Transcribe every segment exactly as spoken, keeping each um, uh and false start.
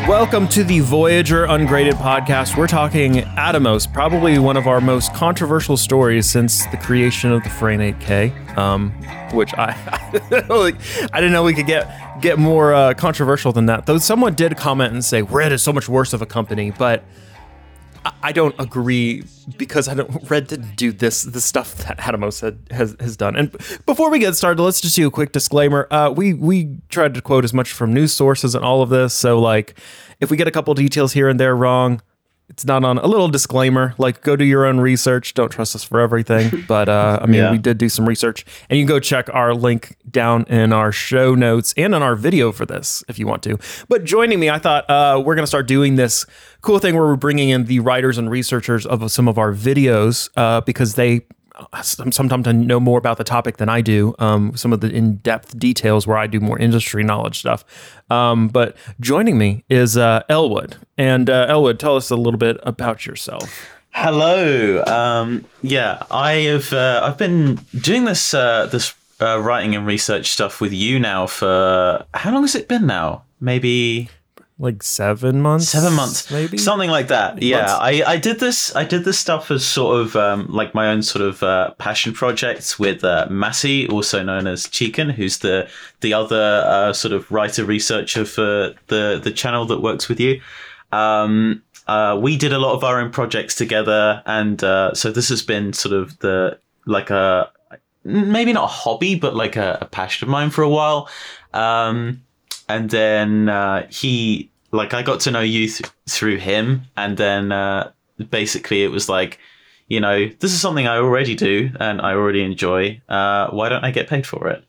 Welcome to the Voyager Ungraded podcast. We're talking Atomos, probably one of our most controversial stories since the creation of the Frame eight K, um, which I like, I didn't know we could get get more uh, controversial than that. Though someone did comment and say Red is so much worse of a company, but I, I don't agree because I don't. Red didn't do this the stuff that Atomos had, has has done. And before we get started, let's just do a quick disclaimer. Uh, we we tried to quote as much from news sources and all of this, so like. If we get a couple details here and there wrong, it's not on a little disclaimer, like go do your own research. Don't trust us for everything. But uh, I mean, yeah. we did do some research and you can go check our link down in our show notes and on our video for this if you want to. But joining me, I thought uh, we're going to start doing this cool thing where we're bringing in the writers and researchers of some of our videos uh, because they sometimes know more about the topic than I do. Um, some of the in-depth details where I do more industry knowledge stuff. Um, but joining me is uh, Elwood. And uh, Elwood, tell us a little bit about yourself. Hello. Um, yeah, I have. Uh, I've been doing this uh, this uh, writing and research stuff with you now for how long has it been now? Maybe. Like seven months, seven months, maybe something like that. Yeah, months. I, I did this. I did this stuff as sort of um, like my own sort of uh, passion projects with uh, Massey, also known as Chicken, who's the the other uh, sort of writer researcher for the the channel that works with you. Um, uh, we did a lot of our own projects together, and uh, so this has been sort of the like a maybe not a hobby, but like a, a passion of mine for a while. Um, And then uh, he, like, I got to know you th- through him. And then uh, basically it was like, you know, this is something I already do and I already enjoy. Uh, why don't I get paid for it?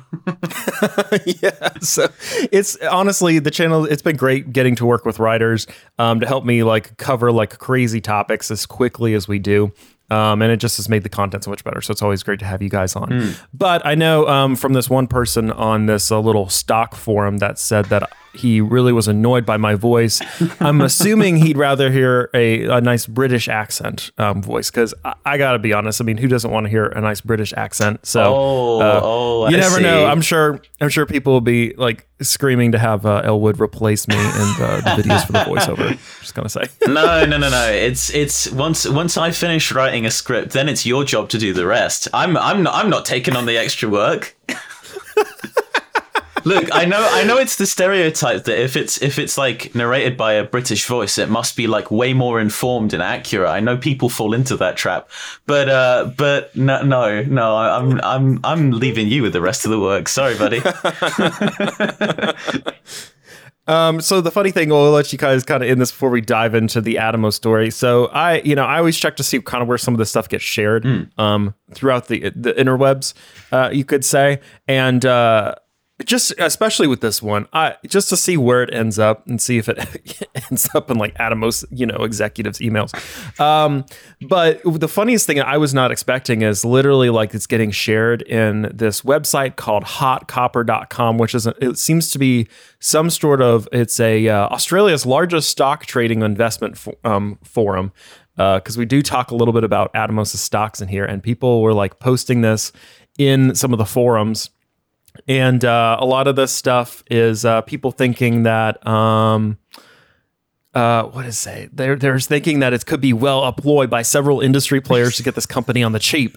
Yeah. So it's honestly the channel. It's been great getting to work with writers um, to help me like cover like crazy topics as quickly as we do. Um, and it just has made the content so much better. So it's always great to have you guys on. Mm. But I know um, from this one person on this uh, little stock forum that said that he really was annoyed by my voice. I'm assuming he'd rather hear a, a nice British accent um, voice because I, I got to be honest. I mean, who doesn't want to hear a nice British accent? So oh, uh, oh, you I never see. know. I'm sure. I'm sure people will be like screaming to have uh, Elwood replace me in the, the videos for the voiceover. Just gonna say. no, no, no, no. It's it's once once I finish writing a script, then it's your job to do the rest. I'm I'm not I'm not taking on the extra work. Look, I know I know it's the stereotype that if it's if it's like narrated by a British voice, it must be like way more informed and accurate. I know people fall into that trap, but uh, but no, no, no. I'm I'm I'm leaving you with the rest of the work. Sorry, buddy. Um, so the funny thing, we'll let you guys kind of in this before we dive into the Atomos story. So I, you know, I always check to see kind of where some of this stuff gets shared, mm. um, throughout the, the interwebs, uh, you could say. And, uh, just especially with this one, I just to see where it ends up and see if it ends up in like Atomos, you know, executives' emails. Um, but the funniest thing I was not expecting is literally like it's getting shared in this website called hot copper dot com, which is a, it seems to be some sort of it's a uh, Australia's largest stock trading investment for, um, forum. Because uh, we do talk a little bit about Atomos' stocks in here, and people were like posting this in some of the forums. And uh, a lot of this stuff is uh, people thinking that, um, uh, what is it? They're, they're thinking that it could be well employed by several industry players to get this company on the cheap.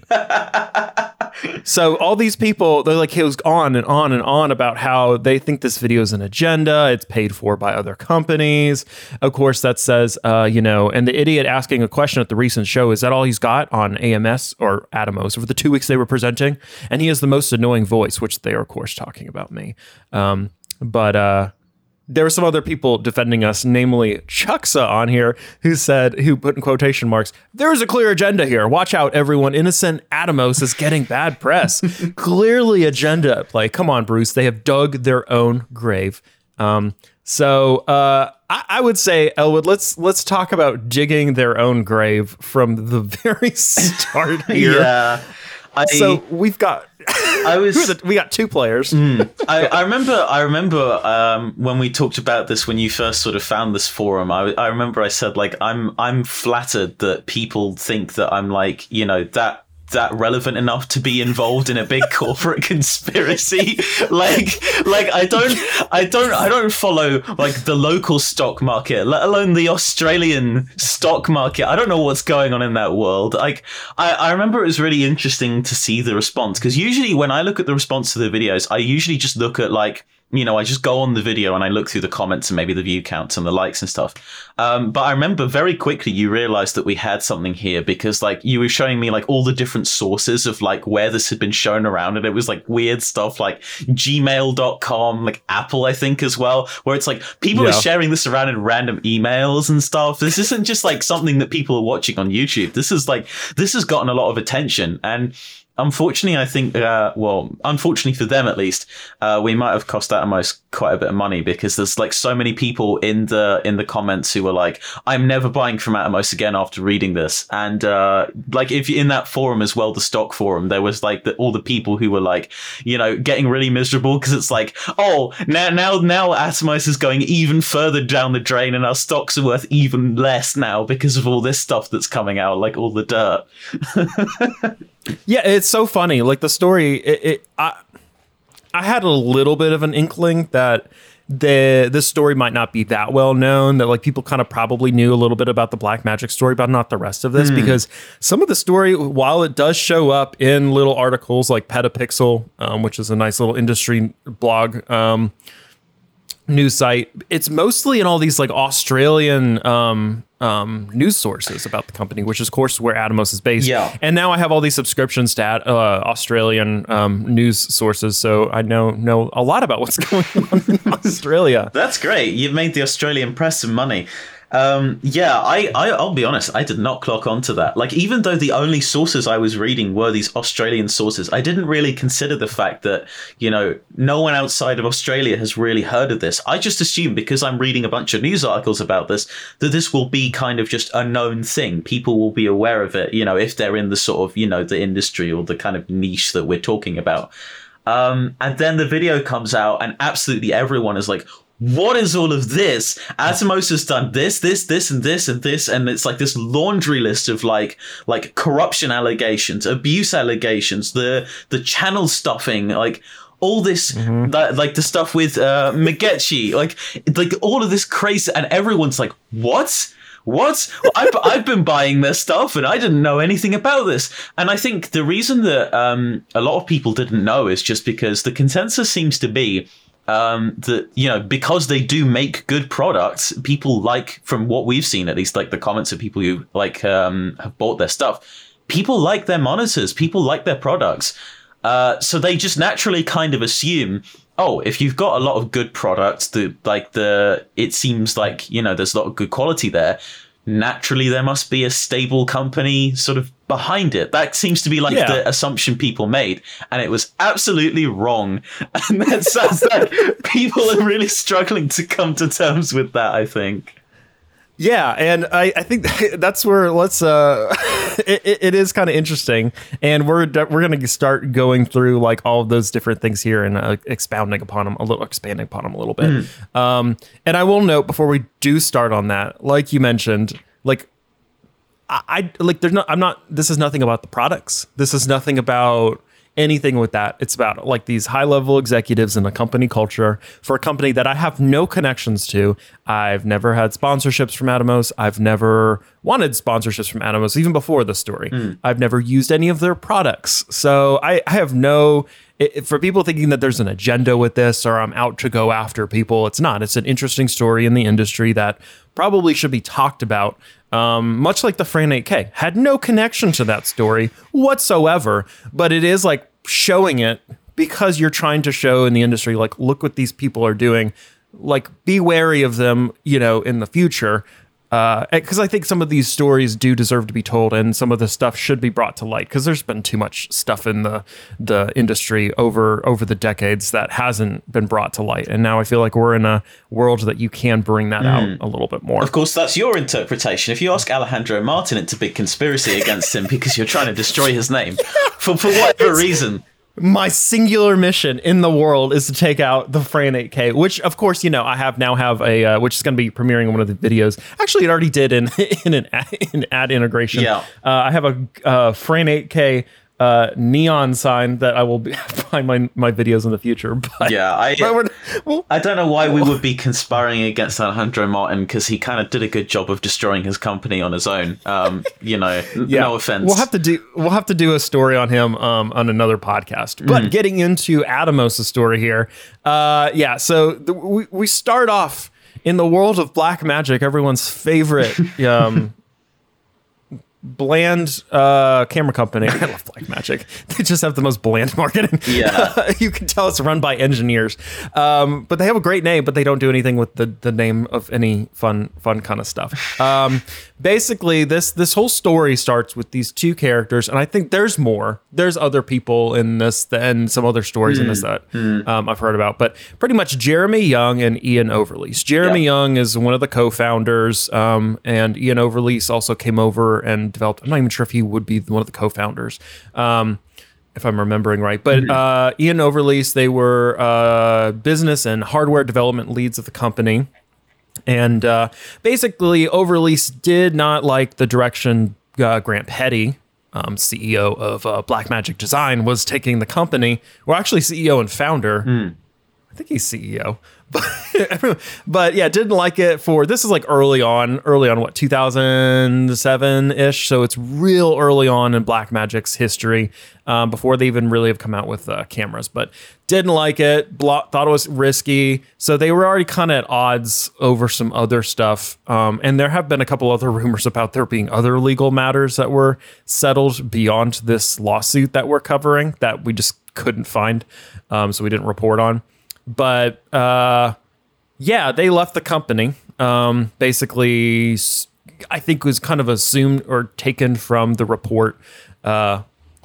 So all these people, they're like, he was on and on and on about how they think this video is an agenda. It's paid for by other companies. Of course, that says, uh, you know, and the idiot asking a question at the recent show, is that all he's got on A M S or Atomos over the two weeks they were presenting? And he has the most annoying voice, which they are, of course, talking about me. Um, but, uh, there were some other people defending us, namely Chucksa on here, who said, who put in quotation marks, there is a clear agenda here. Watch out, everyone. Innocent Atomos is getting bad press. Clearly agenda at play. Come on, Bruce. They have dug their own grave. Um, so uh, I, I would say, Elwood, let's let's talk about digging their own grave from the very start here. Yeah. I, so we've got... I was. the, we got two players. Mm, I, I remember. I remember um, when we talked about this when you first sort of found this forum. I, I remember I said like I'm I'm flattered that people think that I'm like you know that that relevant enough to be involved in a big corporate conspiracy. like like I don't I don't I don't follow like the local stock market, let alone the Australian stock market. I don't know what's going on in that world. Like I, I remember it was really interesting to see the response, because usually when I look at the response to the videos, I usually just look at like, you know, I just go on the video and I look through the comments and maybe the view counts and the likes and stuff. Um, but I remember very quickly you realized that we had something here, because like you were showing me like all the different sources of like where this had been shown around. And it was like weird stuff like gmail dot com, like Apple, I think as well, where it's like people yeah. are sharing this around in random emails and stuff. This isn't just like something that people are watching on YouTube. This is like, this has gotten a lot of attention. And unfortunately, I think, uh, well, unfortunately for them at least, uh, we might have cost Atomos quite a bit of money, because there's like so many people in the in the comments who were like, "I'm never buying from Atomos again after reading this." And uh, like, if you're in that forum as well, the stock forum, there was like the, all the people who were like, you know, getting really miserable, because it's like, oh, now now now Atomos is going even further down the drain, and our stocks are worth even less now because of all this stuff that's coming out, like all the dirt. Yeah, it's so funny. Like the story, it, it I, I had a little bit of an inkling that the this story might not be that well known, that like people kind of probably knew a little bit about the Black Magic story, but not the rest of this, mm. because some of the story, while it does show up in little articles like Petapixel, um, which is a nice little industry blog, um, news site, it's mostly in all these like Australian um um news sources about the company, which is of course where Atomos is based. Yeah. And now I have all these subscriptions to uh, Australian um news sources, so I know know a lot about what's going on in Australia. That's great. You've made the Australian press some money. Um, yeah, I, I, I'll be honest, I did not clock onto that. Like, even though the only sources I was reading were these Australian sources, I didn't really consider the fact that, you know, no one outside of Australia has really heard of this. I just assume, because I'm reading a bunch of news articles about this, that this will be kind of just a known thing. People will be aware of it, you know, if they're in the sort of, you know, the industry or the kind of niche that we're talking about. Um, and then the video comes out and absolutely everyone is like, what is all of this? Atomos has done this, this, this, and this, and this, and it's like this laundry list of like like corruption allegations, abuse allegations, the the channel stuffing, like all this, mm-hmm. that, like the stuff with uh, Magechi, like like all of this crazy, and everyone's like, what? What? I've, I've been buying their stuff and I didn't know anything about this. And I think the reason that um, a lot of people didn't know is just because the consensus seems to be Um, that, you know, because they do make good products, people like, from what we've seen, at least like the comments of people who like um, have bought their stuff, people like their monitors, people like their products. Uh, so they just naturally kind of assume, oh, if you've got a lot of good products, the like the it seems like, you know, there's a lot of good quality there. Naturally, there must be a stable company sort of behind it. That seems to be like yeah. the assumption people made, and it was absolutely wrong. And that sounds like people are really struggling to come to terms with that, I think. Yeah, and I, I think that's where let's. Uh, it, it is kind of interesting, and we're we're going to start going through like all of those different things here and uh, expounding upon them a little, expanding upon them a little bit. Mm. Um, and I will note before we do start on that, like you mentioned, like I, I like there's not. I'm not. This is nothing about the products. This is nothing about anything with that. It's about like these high level executives in a company culture for a company that I have no connections to. I've never had sponsorships from Atomos. I've never wanted sponsorships from Atomos, even before the story. Mm. I've never used any of their products. So I, I have no, it, for people thinking that there's an agenda with this or I'm out to go after people, it's not. It's an interesting story in the industry that probably should be talked about. Um, much like the Fran eight K, had no connection to that story whatsoever, but it is like showing it because you're trying to show in the industry, like, look what these people are doing, like, be wary of them, you know, in the future. Uh, because I think some of these stories do deserve to be told, and some of the stuff should be brought to light, because there's been too much stuff in the the industry over over the decades that hasn't been brought to light, and now I feel like we're in a world that you can bring that mm. out a little bit more. Of course, that's your interpretation. If you ask Alejandro Martin, it's a big conspiracy against him because you're trying to destroy his name for for whatever it's, reason. my singular mission in the world is to take out the Fran eight K, which of course, you know, I have now have a, uh, which is going to be premiering in one of the videos. Actually, it already did in, in an ad, in ad integration. Yeah. Uh, I have a uh, Fran eight K uh, neon sign that I will be behind my, my videos in the future. But, yeah, I, but we're, well, I don't know why we would be conspiring against Alejandro Martin, because he kind of did a good job of destroying his company on his own. Um, you know, yeah, no offense. We'll have to do we'll have to do a story on him um, on another podcast. But mm. getting into Atomos' story here, uh, yeah. So the, we we start off in the world of black magic, everyone's favorite. Um, bland uh camera company. I love Blackmagic. They just have the most bland marketing. Yeah. You can tell it's run by engineers. Um, but they have a great name, but they don't do anything with the, the name of any fun fun kind of stuff. Um, basically, this this whole story starts with these two characters, and I think there's more. There's other people in this and some other stories mm. in this that mm. um, I've heard about. But pretty much Jeremy Young and Ian Overlease. Jeremy yep. Young is one of the co-founders, um, and Ian Overlease also came over and developed. I'm not even sure if he would be one of the co-founders, um, if I'm remembering right. But mm-hmm. uh, Ian Overlease, they were uh, business and hardware development leads of the company. And uh, basically, Overlease did not like the direction uh, Grant Petty, um, C E O of uh, Blackmagic Design, was taking the company. Well, actually, C E O and founder. Mm. I think he's C E O. But, but yeah, didn't like it for, this is like early on, early on, what, two thousand seven-ish? So it's real early on in Blackmagic's history, um, before they even really have come out with uh, cameras. But didn't like it, blo- thought it was risky. So they were already kind of at odds over some other stuff. Um, and there have been a couple other rumors about there being other legal matters that were settled beyond this lawsuit that we're covering that we just couldn't find. Um, so we didn't report on. But uh, yeah, they left the company. Um, basically, I think was kind of assumed or taken from the report uh,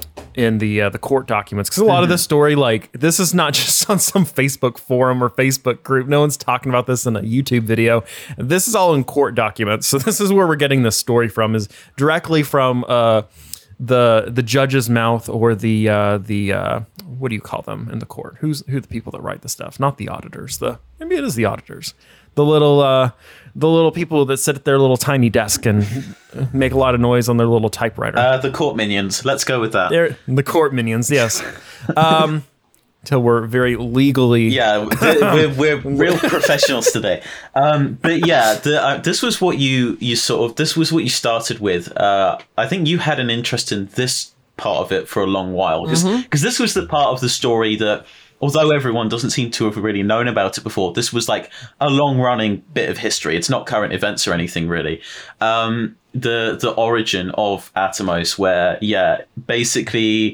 in the uh, the court documents. Because a lot mm-hmm. of this story, like, this is not just on some Facebook forum or Facebook group. No one's talking about this in a YouTube video. This is all in court documents. So this is where we're getting this story from, is directly from uh, the the judge's mouth, or the uh, the uh, what do you call them in the court? Who's who are the people that write the stuff? Not the auditors. The maybe it is the auditors. The little uh, the little people that sit at their little tiny desk and make a lot of noise on their little typewriter. Uh, the court minions. Let's go with that. They're the court minions. Yes. Um, Until we're very legally, yeah, we're we're real professionals today. Um, but yeah, the, uh, this was what you you sort of this was what you started with. Uh, I think you had an interest in this part of it for a long while, because mm-hmm. this was the part of the story that, although everyone doesn't seem to have really known about it before, this was like a long running bit of history. It's not current events or anything really. Um, the the origin of Atomos, where yeah, basically.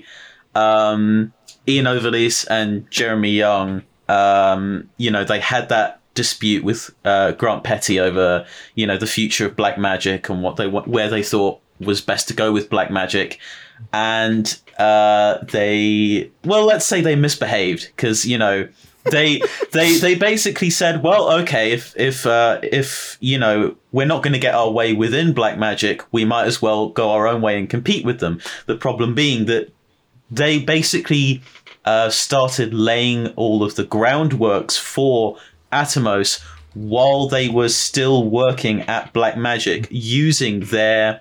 Um, Ian Overlease and Jeremy Young, um, you know, they had that dispute with uh, Grant Petty over, you know, the future of Blackmagic and what they where they thought was best to go with Blackmagic, and uh, they, well, let's say they misbehaved, because you know they they they basically said, well, okay, if if uh, if you know we're not going to get our way within Blackmagic, we might as well go our own way and compete with them. The problem being that they basically uh, started laying all of the groundworks for Atomos while they were still working at Blackmagic, using their,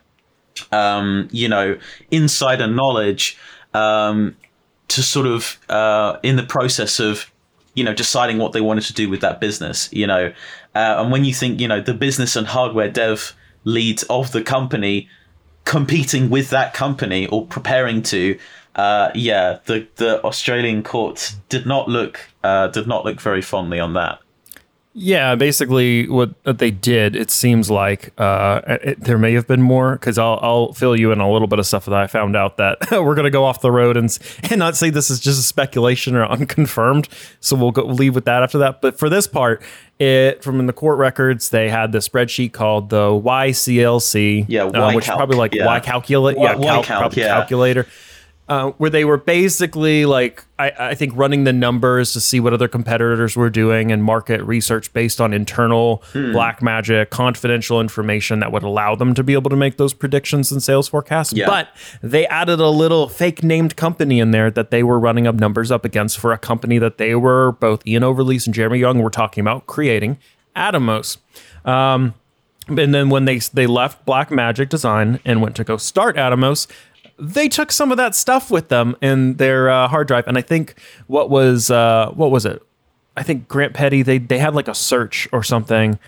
um, you know, insider knowledge um, to sort of, uh, in the process of, you know, deciding what they wanted to do with that business, you know. Uh, and when you think, you know, the business and hardware dev leads of the company competing with that company or preparing to, Uh, yeah, the, the Australian courts did not look uh, did not look very fondly on that. Yeah, basically what they did, it seems like uh, it, there may have been more, because I'll I'll fill you in a little bit of stuff that I found out that we're going to go off the road and and not say this is just a speculation or unconfirmed. So we'll go leave with that after that. But for this part, it from in the court records, they had the spreadsheet called the Y C L C, yeah, uh, which is probably like yeah. Y calculate, yeah, yeah, cal- calc, yeah. calculator. uh, where they were basically like, I, I think running the numbers to see what other competitors were doing and market research based on internal hmm. black magic, confidential information that would allow them to be able to make those predictions and sales forecasts. Yeah. But they added a little fake named company in there that they were running up numbers up against for a company that they were, both Ian Overlease and Jeremy Young were talking about creating, Atomos. Um, and then when they they left Black Magic Design and went to go start Atomos, they took some of that stuff with them in their uh, hard drive. And I think what was uh, what was it? I think Grant Petty, they they had like a search or something.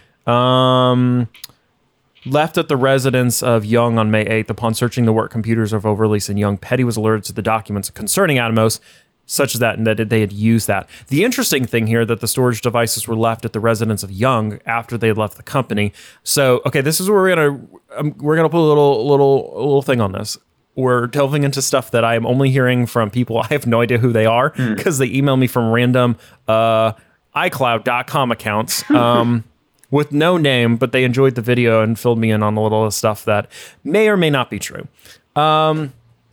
Um, left at the residence of Young on May eighth. Upon searching the work computers of Overlease and Young, Petty was alerted to the documents concerning Atomos, such as that, and that they had used that. The interesting thing here that the storage devices were left at the residence of Young after they had left the company. So, okay, this is where we're gonna um, we're gonna put a little little a little thing on this. We're delving into stuff that I am only hearing from people. I have no idea who they are because mm. they email me from random uh, iCloud dot com accounts um, with no name, but they enjoyed the video and filled me in on a little stuff that may or may not be true. Um,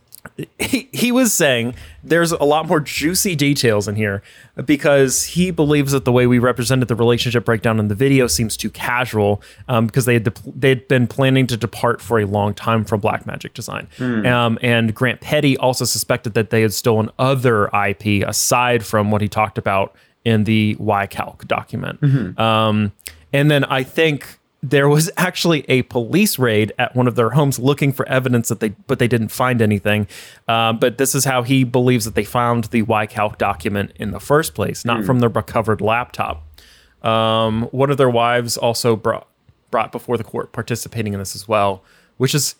He, he was saying there's a lot more juicy details in here because he believes that the way we represented the relationship breakdown in the video seems too casual um, because they had de- they'd been planning to depart for a long time from Black Magic Design. Mm. Um, and Grant Petty also suspected that they had stolen other I P aside from what he talked about in the YCalc document. Mm-hmm. Um, and then I think there was actually a police raid at one of their homes looking for evidence that they, but they didn't find anything. Uh, but this is how he believes that they found the YCalc document in the first place, not mm. from the recovered laptop. Um, one of their wives also brought brought before the court participating in this as well, which is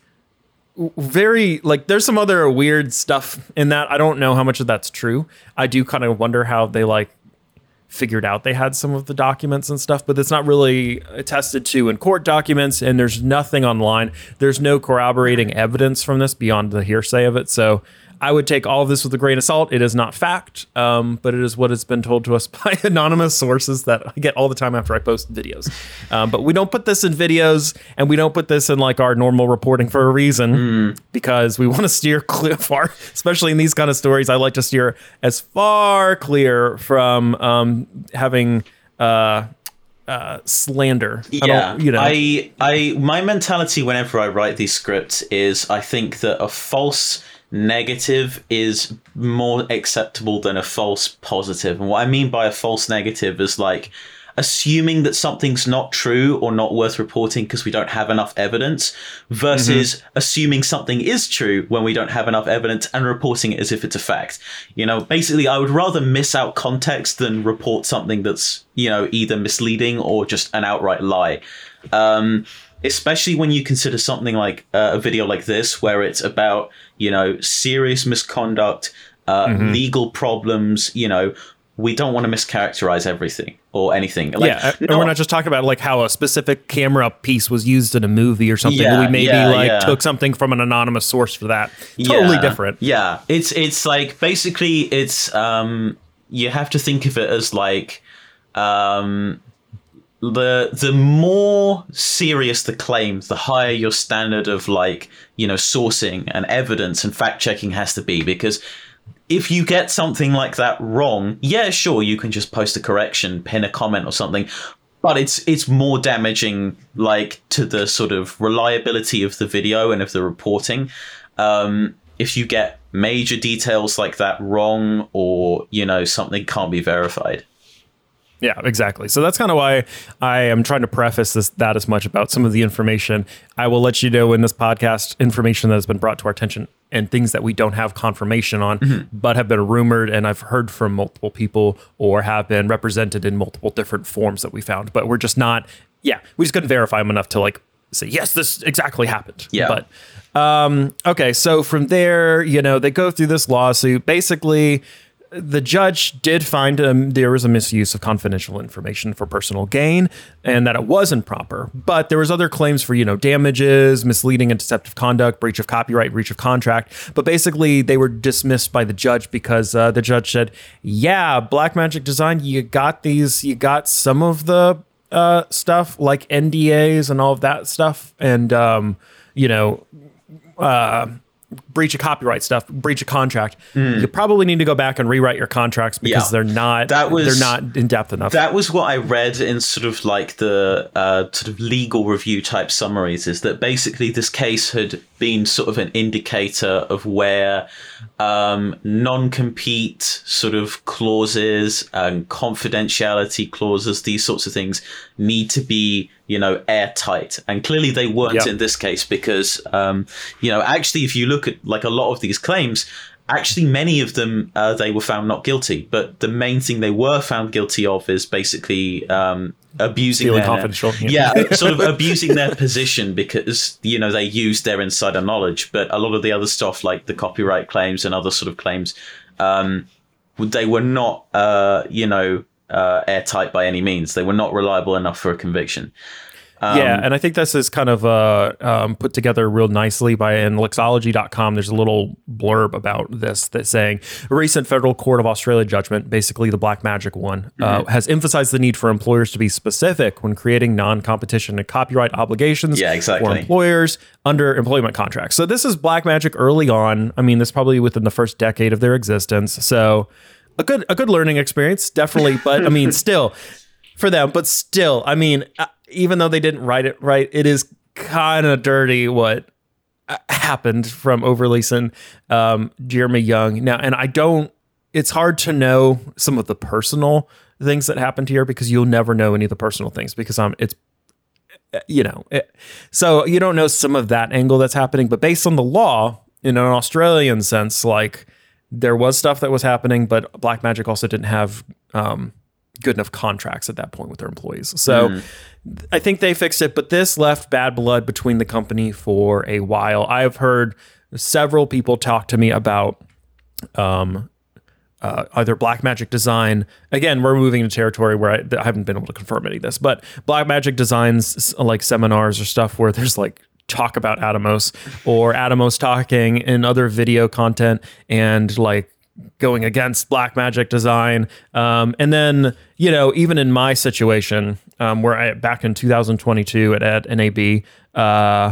very like, there's some other weird stuff in that. I don't know how much of that's true. I do kind of wonder how they like figured out they had some of the documents and stuff, but it's not really attested to in court documents, and there's nothing online. There's no corroborating evidence from this beyond the hearsay of it. So I would take all of this with a grain of salt. It is not fact, um, but it is what has been told to us by anonymous sources that I get all the time after I post videos. Um, but we don't put this in videos, and we don't put this in like our normal reporting for a reason, mm. because we want to steer clear far, especially in these kind of stories. I like to steer as far clear from um, having uh, uh, slander. Yeah, I you know, I, I, my mentality whenever I write these scripts is I think that a false negative is more acceptable than a false positive. And what I mean by a false negative is like assuming that something's not true or not worth reporting because we don't have enough evidence versus mm-hmm. assuming something is true when we don't have enough evidence and reporting it as if it's a fact. You know, basically, I would rather miss out context than report something that's, you know, either misleading or just an outright lie. Um, especially when you consider something like uh, a video like this, where it's about, you know, serious misconduct, uh, mm-hmm. legal problems. You know, we don't want to mischaracterize everything or anything. Like, yeah, and no, we're not just talking about like how a specific camera piece was used in a movie or something. Yeah, we maybe yeah, like yeah. took something from an anonymous source for that. Totally yeah, different. Yeah, it's it's like basically it's um you have to think of it as like um. The the more serious the claims, the higher your standard of like, you know, sourcing and evidence and fact checking has to be. Because if you get something like that wrong, yeah, sure, you can just post a correction, pin a comment or something. But it's it's more damaging, like, to the sort of reliability of the video and of the reporting. Um, if you get major details like that wrong, or, you know, something can't be verified. Yeah, exactly. So that's kind of why I am trying to preface this that as much about some of the information. I will let you know in this podcast information that has been brought to our attention and things that we don't have confirmation on, mm-hmm. but have been rumored and I've heard from multiple people or have been represented in multiple different forms that we found. But we're just not, yeah, we just couldn't verify them enough to like say, yes, this exactly happened. Yeah. But, um, okay, so from there, you know, they go through this lawsuit. Basically, the judge did find um, there was a misuse of confidential information for personal gain and that it was improper. But there was other claims for, you know, damages, misleading and deceptive conduct, breach of copyright, breach of contract. But basically, they were dismissed by the judge because uh, the judge said, yeah, Black Magic Design, you got these, you got some of the uh, stuff like N D As and all of that stuff. And, um, you know, uh, breach of copyright stuff, breach of contract, mm. you probably need to go back and rewrite your contracts because yeah. they're not that was, they're not in depth enough. That was what I read in sort of like the uh, sort of legal review type summaries, is that basically this case had been sort of an indicator of where um, non-compete sort of clauses and confidentiality clauses, these sorts of things need to be, you know, airtight. And clearly they weren't yep. in this case because, um, you know, actually, if you look at like a lot of these claims, actually many of them, uh, they were found not guilty. But the main thing they were found guilty of is basically um, abusing Feeling their confidential. Yeah, yeah sort of abusing their position because, you know, they used their insider knowledge. But a lot of the other stuff, like the copyright claims and other sort of claims, um, they were not, uh, you know, uh, airtight by any means. They were not reliable enough for a conviction. Um, yeah, and I think this is kind of uh, um, put together real nicely by in Lexology dot com. There's a little blurb about this that's saying a recent federal court of Australia judgment, basically the Blackmagic one, mm-hmm. uh, has emphasized the need for employers to be specific when creating non-competition and copyright obligations yeah, exactly. for employers under employment contracts. So this is Blackmagic early on. I mean, this is probably within the first decade of their existence. So a good a good learning experience, definitely. But I mean, still for them. But still, I mean. I, Even though they didn't write it right, it is kind of dirty what happened from Overlease um, Jeremy Young. Now, and I don't, it's hard to know some of the personal things that happened here because you'll never know any of the personal things because um, it's, you know, it, so you don't know some of that angle that's happening. But based on the law, in an Australian sense, like there was stuff that was happening, but Blackmagic also didn't have um, good enough contracts at that point with their employees. So mm. I think they fixed it, but this left bad blood between the company for a while. I have heard several people talk to me about um, uh, either Blackmagic Design. Again, we're moving into territory where I, I haven't been able to confirm any of this, but Blackmagic Design's like seminars or stuff where there's like talk about Atomos or Atomos talking in other video content and like going against Blackmagic Design. Um, and then, you know, even in my situation, um, where I, back in two thousand twenty-two at, at N A B, uh,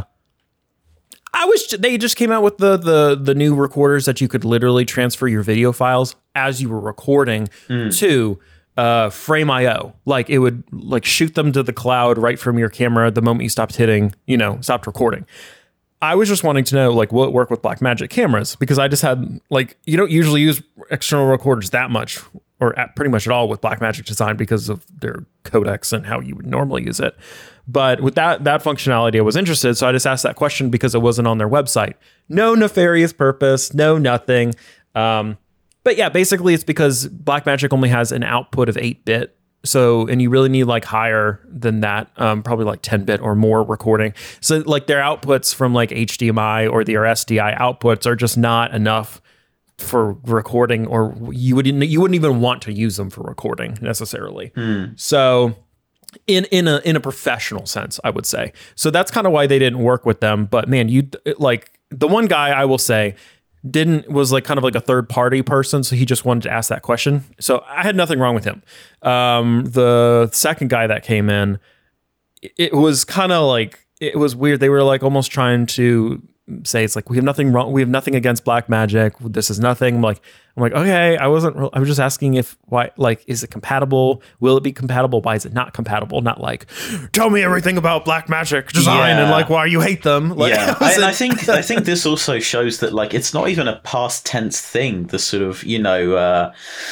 I was, they just came out with the, the, the new recorders that you could literally transfer your video files as you were recording mm. to uh, Frame dot I O. Like it would like shoot them to the cloud right from your camera the moment you stopped hitting, you know, stopped recording. I was just wanting to know, like, will it work with Blackmagic cameras? Because I just had, like, you don't usually use external recorders that much, or at pretty much at all with Blackmagic Design because of their codecs and how you would normally use it. But with that that functionality, I was interested, so I just asked that question because it wasn't on their website. No nefarious purpose, no nothing. Um, but yeah, basically it's because Blackmagic only has an output of eight bit. So, and you really need like higher than that, um, probably like ten bit or more recording. So like their outputs from like H D M I or their S D I outputs are just not enough for recording, or you wouldn't, you wouldn't even want to use them for recording necessarily. Mm. So in, in a, in a professional sense, I would say. So that's kind of why they didn't work with them. But man, you like the one guy I will say, didn't was like kind of like a third party person, so he just wanted to ask that question. So I had nothing wrong with him. Um, the second guy that came in, it was kind of like it was weird. They were like almost trying to say it's like we have nothing wrong. We have nothing against Blackmagic. This is nothing. I'm like I'm like okay. I wasn't. I was just asking if why like is it compatible? Will it be compatible? Why is it not compatible? Not like tell me everything about Blackmagic Design yeah. and like why you hate them. Like, yeah, I, and I think I think this also shows that like it's not even a past tense thing. The sort of you know uh,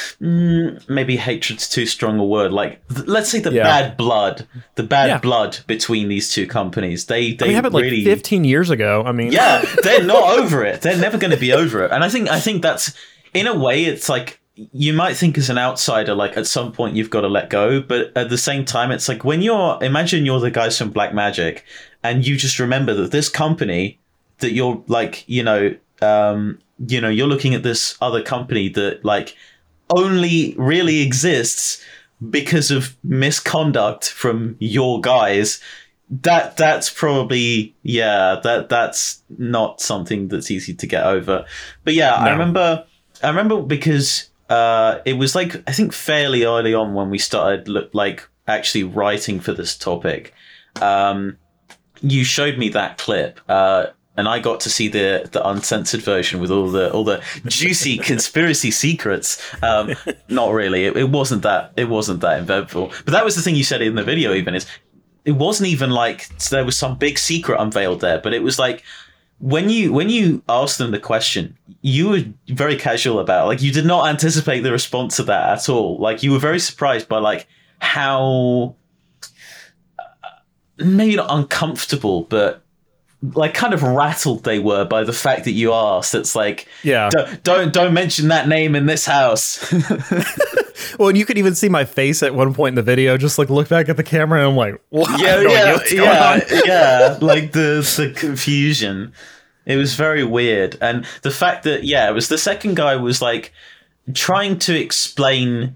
mm, maybe hatred's too strong a word. Like th- let's say the yeah. bad blood, the bad yeah. blood between these two companies. They they I mean, happened really like fifteen years ago. I mean, yeah, they're not over it. They're never going to be over it. And I think I think that's. In a way, it's like you might think as an outsider, like at some point you've got to let go. But at the same time, it's like when you're imagine you're the guys from Blackmagic and you just remember that this company that you're like, you know, um, you know, you're looking at this other company that like only really exists because of misconduct from your guys. That that's probably yeah that that's not something that's easy to get over. But yeah, no. I remember. I remember because uh, it was like, I think fairly early on when we started look, like actually writing for this topic. Um, you showed me that clip uh, and I got to see the the uncensored version with all the all the juicy conspiracy secrets. Um, not really. It, it wasn't that. It wasn't that eventful. But that was the thing you said in the video. Even is it wasn't even like there was some big secret unveiled there, but it was like. When you when you asked them the question, you were very casual about it. Like you did not anticipate the response to that at all. Like you were very surprised by like how maybe not uncomfortable, but like kind of rattled they were by the fact that you asked. It's like, yeah, don't don't, don't mention that name in this house. Well, and you could even see my face at one point in the video, just like look back at the camera and I'm like, what? Yeah, yeah, yeah, yeah. Like the the confusion. It was very weird. And the fact that, yeah, it was the second guy was like trying to explain,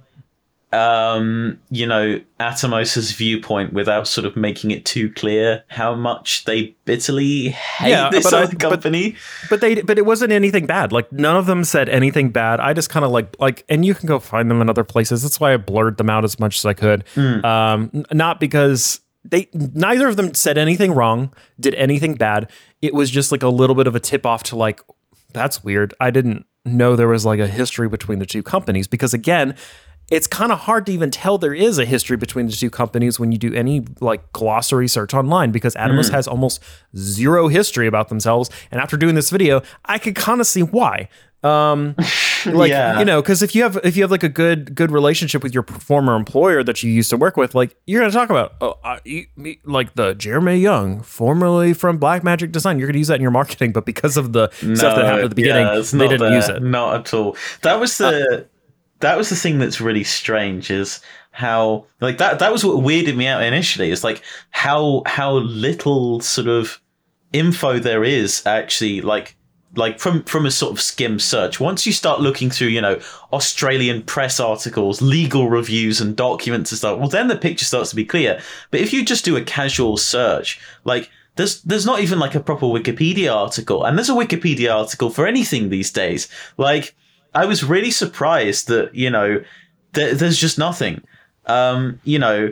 um, you know, Atomos's viewpoint without sort of making it too clear how much they bitterly hate yeah, this other I, company. But, but they, but it wasn't anything bad. Like none of them said anything bad. I just kind of like, like, and you can go find them in other places. That's why I blurred them out as much as I could. Mm. Um, not because they, neither of them said anything wrong, did anything bad. It was just like a little bit of a tip off to like, that's weird. I didn't know there was like a history between the two companies because again, it's kind of hard to even tell there is a history between the two companies when you do any like glossary search online because Atomos mm. has almost zero history about themselves. And after doing this video, I could kind of see why. Um, like, yeah. you know, because if you have if you have like a good good relationship with your former employer that you used to work with, like you're going to talk about oh, I, me, like the Jeremy Young, formerly from Blackmagic Design. You're going to use that in your marketing, but because of the no, stuff that happened at the beginning, yeah, they didn't there. use it. Not at all. That was the uh, that was the thing that's really strange is how like that that was what weirded me out initially. It's like how how little sort of info there is actually like. Like from, from a sort of skim search, once you start looking through, you know, Australian press articles, legal reviews and documents and stuff, well, then the picture starts to be clear. But if you just do a casual search, like there's there's not even like a proper Wikipedia article. And there's a Wikipedia article for anything these days. Like I was really surprised that, you know, th- there's just nothing. Um, you know,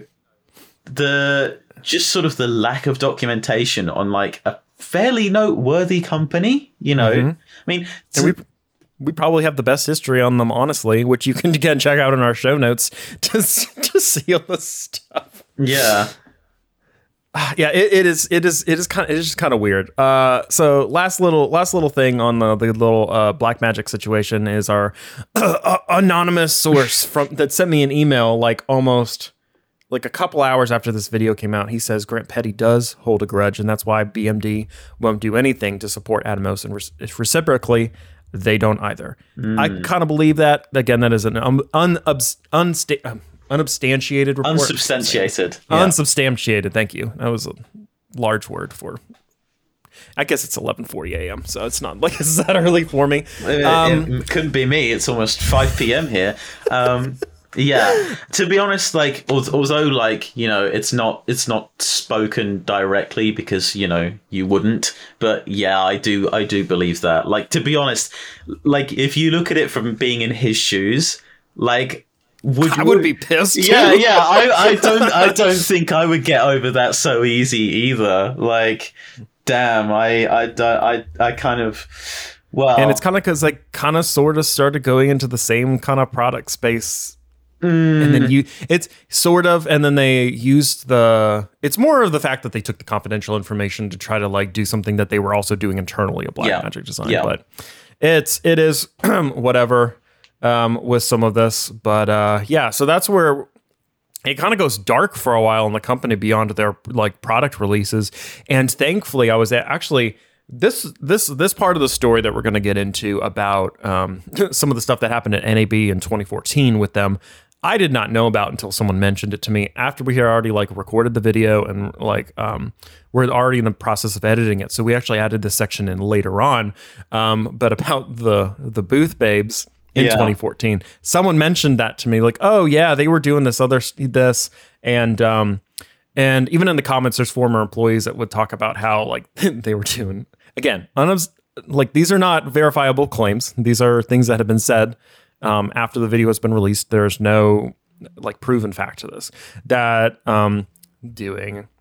the just sort of the lack of documentation on like a fairly noteworthy company, you know. Mm-hmm. I mean, we we probably have the best history on them, honestly, which you can again check out in our show notes to to see all this stuff. Yeah, yeah. It, it is. It is. It is kind. Of, it is just kind of weird. Uh, so last little last little thing on the the little uh, Blackmagic situation is our uh, anonymous source from that sent me an email like almost. Like a couple hours after this video came out, he says Grant Petty does hold a grudge, and that's why B M D won't do anything to support Atomos, and re- reciprocally, they don't either. Mm. I kind of believe that. Again, that is an um, unubs- unsta- um, unsubstantiated report. Unsubstantiated. Yeah. Unsubstantiated, thank you. That was a large word for... I guess it's eleven forty a.m., so it's not like it's that early for me. Um, it, it couldn't be me. It's almost five p.m. here. Um Yeah, to be honest, like although like you know it's not it's not spoken directly because you know you wouldn't, but yeah, I do I do believe that. Like to be honest, like if you look at it from being in his shoes, like would I would be pissed. Yeah, too. yeah, I I don't I don't think I would get over that so easy either. Like, damn, I I I I kind of. Well, and it's kind of because like kind of sort of started going into the same kind of product space. Mm. And then you, it's sort of, and then they used the, it's more of the fact that they took the confidential information to try to like do something that they were also doing internally at Blackmagic yeah. Design. Yeah. But it's, it is whatever um, with some of this. But uh, yeah, so that's where it kind of goes dark for a while in the company beyond their like product releases. And thankfully I was actually, This this this part of the story that we're going to get into about um, some of the stuff that happened at N A B in twenty fourteen with them, I did not know about until someone mentioned it to me after we had already like recorded the video and like um, we're already in the process of editing it. So we actually added this section in later on. Um, but about the the Booth Babes in yeah. twenty fourteen, someone mentioned that to me, like, oh yeah, they were doing this other this and. Um, And even in the comments, there's former employees that would talk about how like they were doing again, unobs- like these are not verifiable claims. These are things that have been said um, after the video has been released. There's no like proven fact to this that um, doing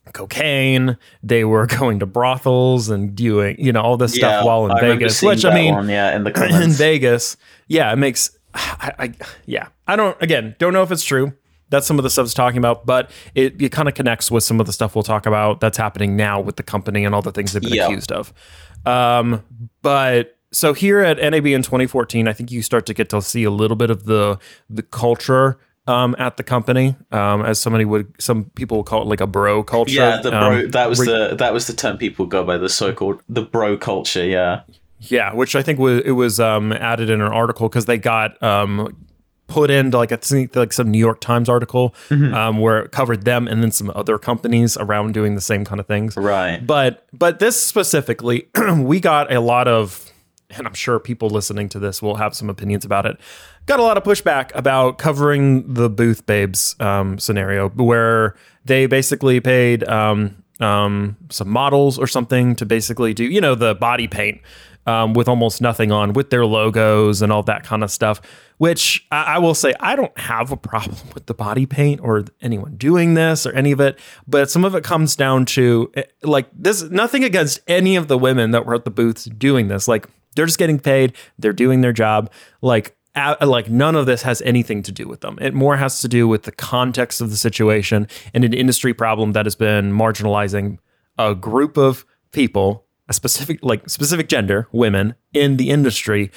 cocaine. They were going to brothels and doing, you know, all this Yeah, stuff while in I remember Vegas. seeing Which I that mean, one, yeah, in the in comments. Vegas, yeah, it makes. I, I yeah, I don't. Again, don't know if it's true. That's some of the stuff it's talking about, but it, it kind of connects with some of the stuff we'll talk about that's happening now with the company and all the things they've been Yeah. accused of. Um, but so here at N A B in twenty fourteen, I think you start to get to see a little bit of the the culture um, at the company, um, as somebody would, some people would call it like a bro culture. Yeah, the bro. Um, that was re- the that was the term people go by, the so-called the bro culture. Yeah. Yeah, which I think was it was um, added in an article because they got um, put into like I think like some New York Times article um, where it covered them and then some other companies around doing the same kind of things. Right. But but this specifically, we got a lot of, and I'm sure people listening to this will have some opinions about it. Got a lot of pushback about covering the Booth Babes um, scenario, where they basically paid um, um, some models or something to basically do, you know, the body paint. Um, with almost nothing on, with their logos and all that kind of stuff, which I, I will say, I don't have a problem with the body paint or anyone doing this or any of it, but some of it comes down to like this, nothing against any of the women that were at the booths doing this. Like they're just getting paid. They're doing their job. Like, a- like none of this has anything to do with them. It more has to do with the context of the situation and an industry problem that has been marginalizing a group of people, a specific like specific gender, women in the industry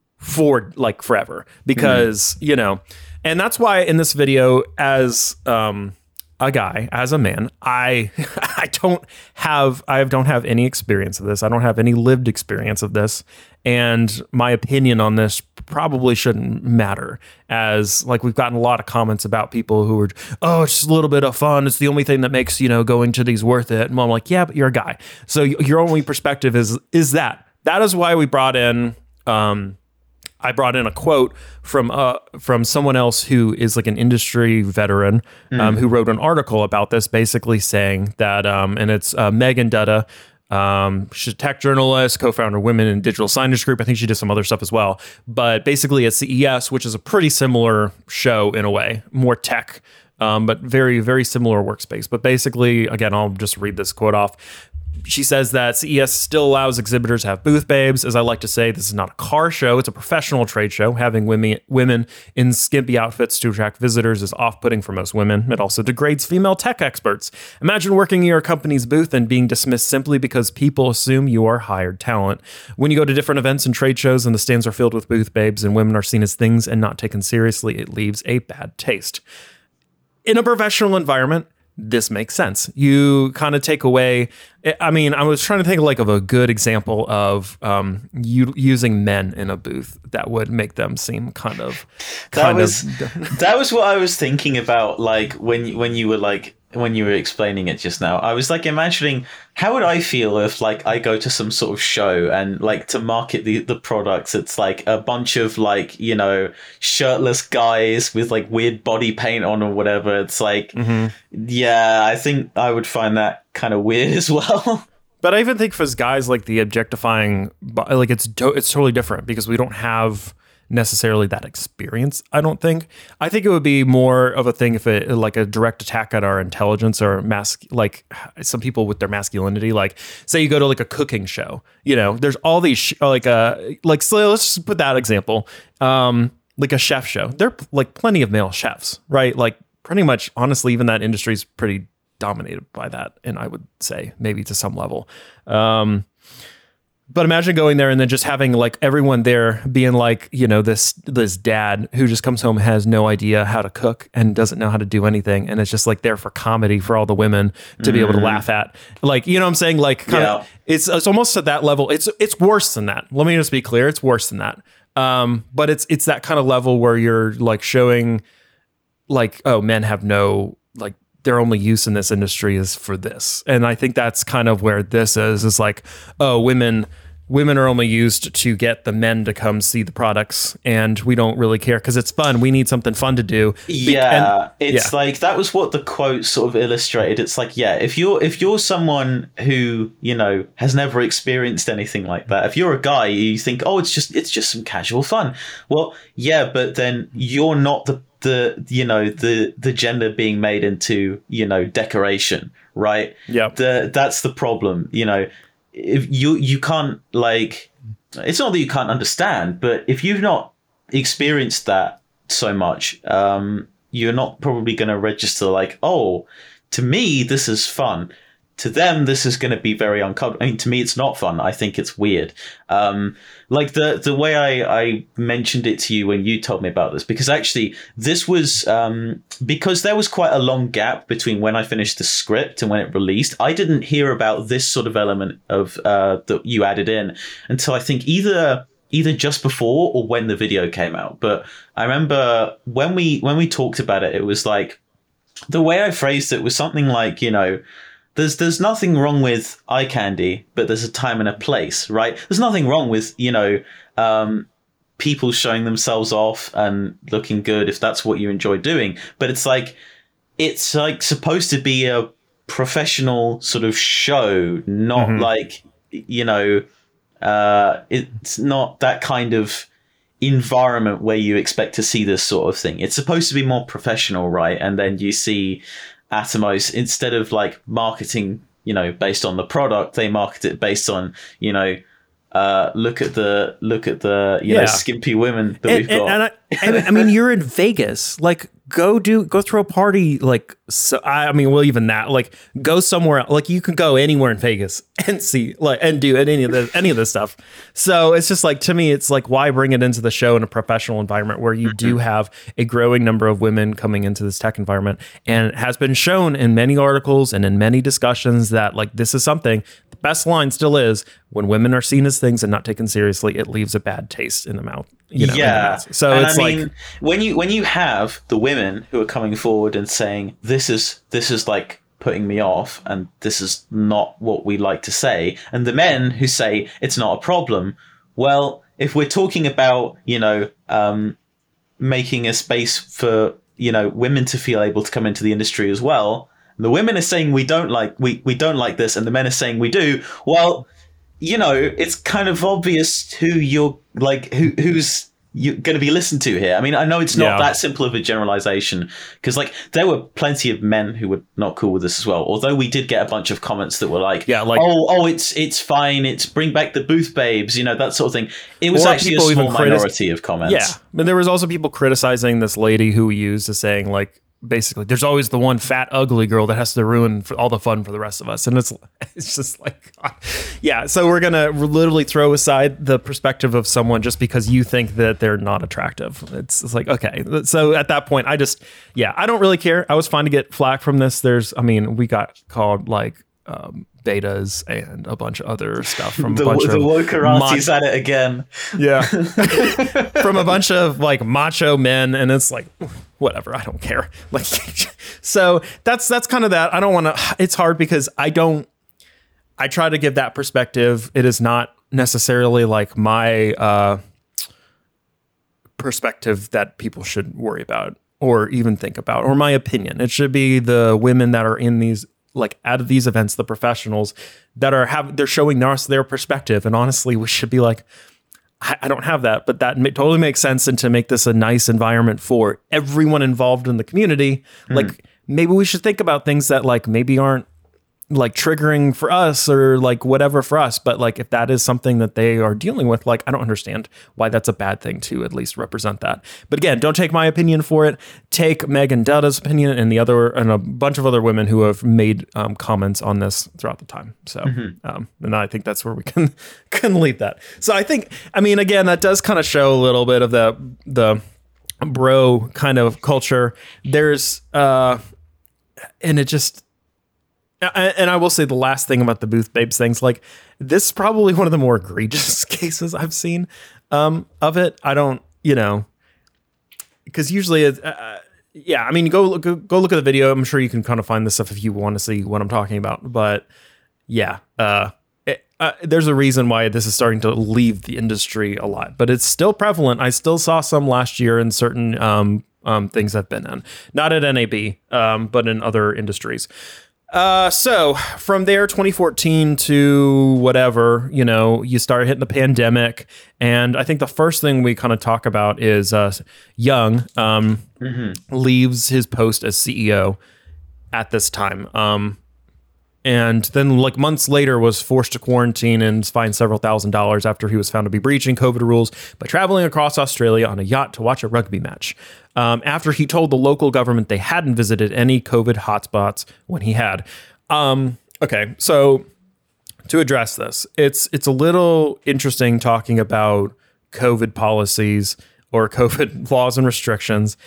for like forever, because mm-hmm. you know, and that's why in this video, as um a guy, as a man, I I don't have I don't have any experience of this. I don't have any lived experience of this, and my opinion on this probably shouldn't matter. As like we've gotten a lot of comments about people who are, oh, it's just a little bit of fun. It's the only thing that makes, you know, going to these worth it. And I'm like, yeah, but you're a guy, so your only perspective is is that. That is why we brought in. Um, I brought in a quote from uh, from someone else who is like an industry veteran um, mm. who wrote an article about this, basically saying that, um, and it's uh, Megan Dutta, um, she's a tech journalist, co-founder of Women in Digital Signage Group. I think she did some other stuff as well. But basically at C E S, which is a pretty similar show in a way, more tech, um, but very, very similar workspace. But basically, again, I'll just read this quote off. She says that C E S still allows exhibitors to have booth babes. As I like to say, this is not a car show. It's a professional trade show. Having women women in skimpy outfits to attract visitors is off-putting for most women. It also degrades female tech experts. Imagine working in your company's booth and being dismissed simply because people assume you are hired talent. When you go to different events and trade shows and the stands are filled with booth babes and women are seen as things and not taken seriously, it leaves a bad taste. In a professional environment, this makes sense. You kind of take away, I mean, I was trying to think like of a good example of um, you using men in a booth that would make them seem kind of, kind that was, of. That was what I was thinking about. Like when you, when you were like, when you were explaining it just now, I was like imagining how would I feel if like I go to some sort of show and like to market the, the products, it's like a bunch of like, you know, shirtless guys with like weird body paint on or whatever. It's like, mm-hmm. yeah, I think I would find that kind of weird as well. But I even think for guys, like the objectifying, like it's do- it's totally different because we don't have necessarily that experience. I don't think. I think it would be more of a thing if it like a direct attack at our intelligence or mask, like some people with their masculinity. Like say you go to like a cooking show, you know, there's all these sh- like uh like so let's just put that example, um like a chef show. There are like plenty of male chefs, right? Like pretty much, honestly, even that industry is pretty dominated by that, and I would say maybe to some level. Um, But imagine going there and then just having like everyone there being like, you know, this this dad who just comes home and has no idea how to cook and doesn't know how to do anything. And it's just like there for comedy for all the women to mm-hmm. be able to laugh at. Like, you know what I'm saying? Like kind of, yeah. it's it's almost at that level. It's it's worse than that. Let me just be clear. It's worse than that. Um, but it's it's that kind of level where you're like showing like, oh, men have no like their only use in this industry is for this. And I think that's kind of where this is, is like, oh, women, women are only used to get the men to come see the products and we don't really care because it's fun. We need something fun to do. Yeah. And, it's yeah. like, that was what the quote sort of illustrated. It's like, yeah, if you're, if you're someone who, you know, has never experienced anything like that, if you're a guy, you think, oh, it's just, it's just some casual fun. Well, yeah, but then you're not the the you know the the gender being made into you know decoration, right? Yeah, the that's the problem. You know, if you you can't like, it's not that you can't understand, but if you've not experienced that so much, um, you're not probably going to register like, oh, to me this is fun. To them, this is going to be very uncomfortable. I mean, to me, it's not fun. I think it's weird. Um, like the the way I, I mentioned it to you when you told me about this, because actually this was um, because there was quite a long gap between when I finished the script and when it released. I didn't hear about this sort of element of uh, that you added in until I think either either just before or when the video came out. But I remember when we when we talked about it, it was like the way I phrased it was something like, you know. There's there's nothing wrong with eye candy, but there's a time and a place, right? There's nothing wrong with, you know, um, people showing themselves off and looking good if that's what you enjoy doing. But it's like, it's like supposed to be a professional sort of show, not mm-hmm. like, you know, uh, it's not that kind of environment where you expect to see this sort of thing. It's supposed to be more professional, right? And then you see Atomos, instead of like marketing, you know, based on the product, they market it based on, you know, uh, look at the look at the you yeah. know skimpy women that and, we've got. And, and I, I mean, you're in Vegas, like go do go throw a party, like so. I mean, well, even that, like go somewhere, like you can go anywhere in Vegas and see, like, and do any of the any of this stuff. So it's just like, to me, it's like, why bring it into the show in a professional environment where you do have a growing number of women coming into this tech environment, and it has been shown in many articles and in many discussions that like this is something. The best line still is, when women are seen as things and not taken seriously, it leaves a bad taste in the mouth. You know, yeah. So and it's I like mean, when you when you have the women who are coming forward and saying this is this is like putting me off and this is not what we like to say, and the men who say it's not a problem. Well, if we're talking about, you know, um, making a space for, you know, women to feel able to come into the industry as well, the women are saying we don't like we we don't like this, and the men are saying we do. Well, you know, it's kind of obvious who you're like who who's you going to be listened to here. I mean, I know it's not yeah. that simple of a generalization, because like there were plenty of men who were not cool with this as well. Although we did get a bunch of comments that were like, yeah, like oh oh it's it's fine, it's bring back the booth babes, you know, that sort of thing. It was actually a small minority of comments. Yeah, but there was also people criticizing this lady who we used as saying like, basically, there's always the one fat, ugly girl that has to ruin for all the fun for the rest of us. And it's it's just like, God. Yeah. So we're going to literally throw aside the perspective of someone just because you think that they're not attractive. It's, it's like, okay. So at that point, I just, yeah, I don't really care. I was fine to get flack from this. There's, I mean, we got called like, um, betas and a bunch of other stuff from the, a bunch the of wokerati's at it again. Yeah. From a bunch of like macho men, and it's like, whatever, I don't care. Like, so that's that's kind of that. I don't want to, it's hard because I don't, I try to give that perspective. It is not necessarily like my uh, perspective that people should worry about or even think about, or my opinion. It should be the women that are in these, like out of these events, the professionals that are have they're showing us their perspective. And honestly, we should be like, I, I don't have that, but that ma- totally makes sense. And to make this a nice environment for everyone involved in the community, mm. like maybe we should think about things that like maybe aren't like triggering for us or like whatever for us. But like, if that is something that they are dealing with, like, I don't understand why that's a bad thing to at least represent that. But again, don't take my opinion for it. Take Megan Dada's opinion and the other, and a bunch of other women who have made um, comments on this throughout the time. So, mm-hmm. um, and I think that's where we can, can leave that. So I think, I mean, again, that does kind of show a little bit of the, the bro kind of culture. There's, uh, and it just, and I will say the last thing about the booth babes things, like this is probably one of the more egregious cases I've seen um, of it. I don't, you know, because usually, it, uh, yeah, I mean, go look, go look at the video. I'm sure you can kind of find this stuff if you want to see what I'm talking about. But yeah, uh, it, uh, there's a reason why this is starting to leave the industry a lot, but it's still prevalent. I still saw some last year in certain um, um, things I've been in, not at N A B, um, but in other industries. Uh, so from there, twenty fourteen to whatever, you know, you start hitting the pandemic. And I think the first thing we kind of talk about is uh, Young um, mm-hmm. leaves his post as C E O at this time. Um, and then like months later was forced to quarantine and fined several thousand dollars after he was found to be breaching COVID rules by traveling across Australia on a yacht to watch a rugby match. Um, after he told the local government they hadn't visited any COVID hotspots when he had. Um, okay, so to address this, it's it's a little interesting talking about COVID policies or COVID laws and restrictions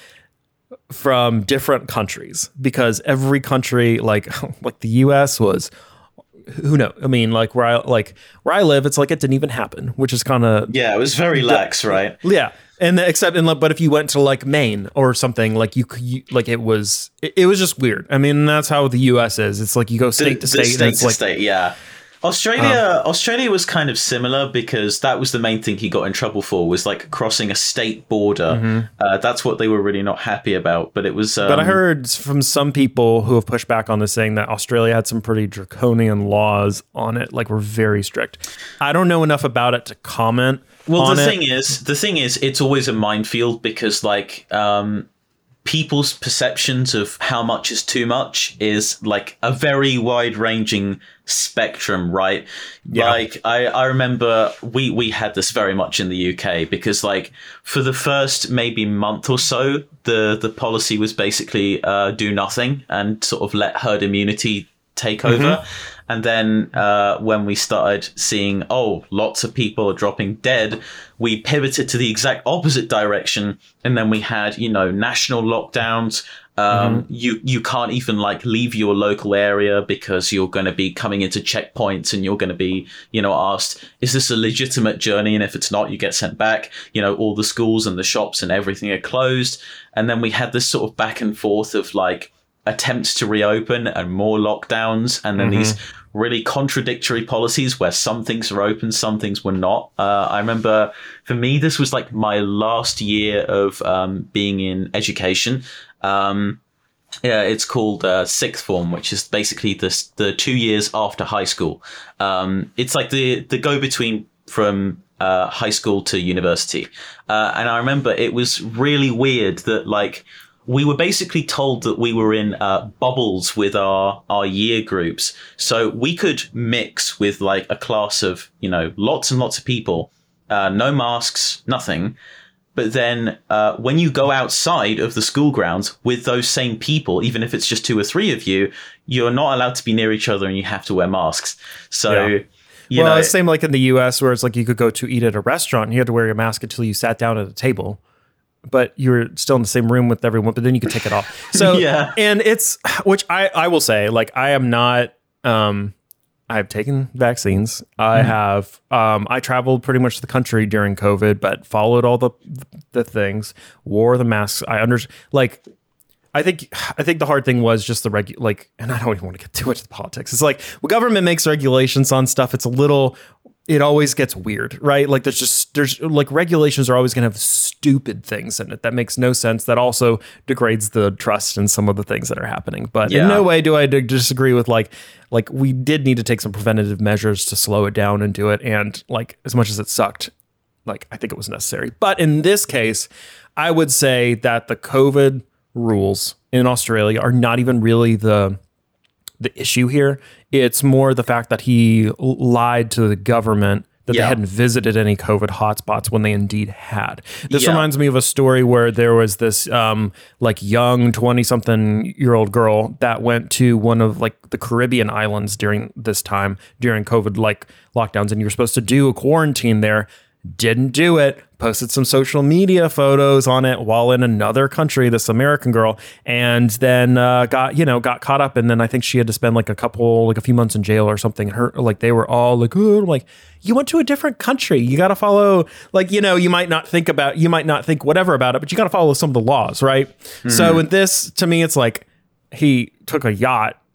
from different countries, because every country, like like the U S was, who knows? I mean, like where I like where I live, it's like it didn't even happen, which is kind of yeah, it was very lax, right? Yeah. And the, except in but if you went to like Maine or something, like you, you like it was it, it was just weird. I mean, that's how the U S is. It's like you go state the, to state, state and it's to like state, yeah. Australia, um, Australia was kind of similar because that was the main thing he got in trouble for, was like crossing a state border. Mm-hmm. Uh, that's what they were really not happy about. But it was. Um, but I heard from some people who have pushed back on this, saying that Australia had some pretty draconian laws on it, like were very strict. I don't know enough about it to comment. Well, on the it. thing is, the thing is, it's always a minefield because, like, um, people's perceptions of how much is too much is like a very wide-ranging spectrum, right? Yeah. Like, I, I remember we we had this very much in the U K because, like, for the first maybe month or so, the the policy was basically uh, do nothing and sort of let herd immunity take over. Mm-hmm. And then uh, when we started seeing, oh, lots of people are dropping dead, we pivoted to the exact opposite direction. And then we had, you know, national lockdowns. Um, mm-hmm. You you can't even like leave your local area because you're going to be coming into checkpoints and you're going to be, you know, asked, is this a legitimate journey? And if it's not, you get sent back. You know, all the schools and the shops and everything are closed. And then we had this sort of back and forth of like attempts to reopen and more lockdowns. And then mm-hmm. these really contradictory policies where some things are open, some things were not. Uh, I remember for me, this was like my last year of um, being in education. Um, yeah, it's called uh, sixth form, which is basically the the two years after high school. Um, it's like the the go between from uh, high school to university. Uh, and I remember it was really weird that like we were basically told that we were in uh, bubbles with our our year groups, so we could mix with like a class of, you know, lots and lots of people, uh, no masks, nothing. But then uh, when you go outside of the school grounds with those same people, even if it's just two or three of you, you're not allowed to be near each other and you have to wear masks. So, yeah. you well, know, it's the same like in the U S where it's like you could go to eat at a restaurant and you had to wear your mask until you sat down at a table, but you were still in the same room with everyone, but then you could take it off. So, yeah. And it's, which I, I will say, like, I am not, um, I've taken vaccines. I mm-hmm. have, um, I traveled pretty much the country during COVID, but followed all the the things, wore the masks. I under like, I think, I think the hard thing was just the regu like, and I don't even want to get too much into politics. It's like when government makes regulations on stuff, it's a little, it always gets weird, right? Like there's just, there's like regulations are always going to have stupid things in it that makes no sense. That also degrades the trust in some of the things that are happening. But yeah. in no way do I disagree with like, like we did need to take some preventative measures to slow it down and do it. And like, as much as it sucked, like, I think it was necessary. But in this case, I would say that the COVID rules in Australia are not even really the the issue here. It's more the fact that he lied to the government that yeah. they hadn't visited any COVID hotspots when they indeed had. This yeah. reminds me of a story where there was this um, like young twenty something year old girl that went to one of like the Caribbean islands during this time, during COVID like lockdowns, and you were supposed to do a quarantine there. Didn't do it, posted some social media photos on it while in another country, this American girl, and then uh, got, you know, got caught up. And then I think she had to spend like a couple, like a few months in jail or something. And her, like, they were all like, oh, like, you went to a different country. You got to follow, like, you know, you might not think about, you might not think whatever about it, but you got to follow some of the laws, right? Mm. So in this, to me, it's like he took a yacht.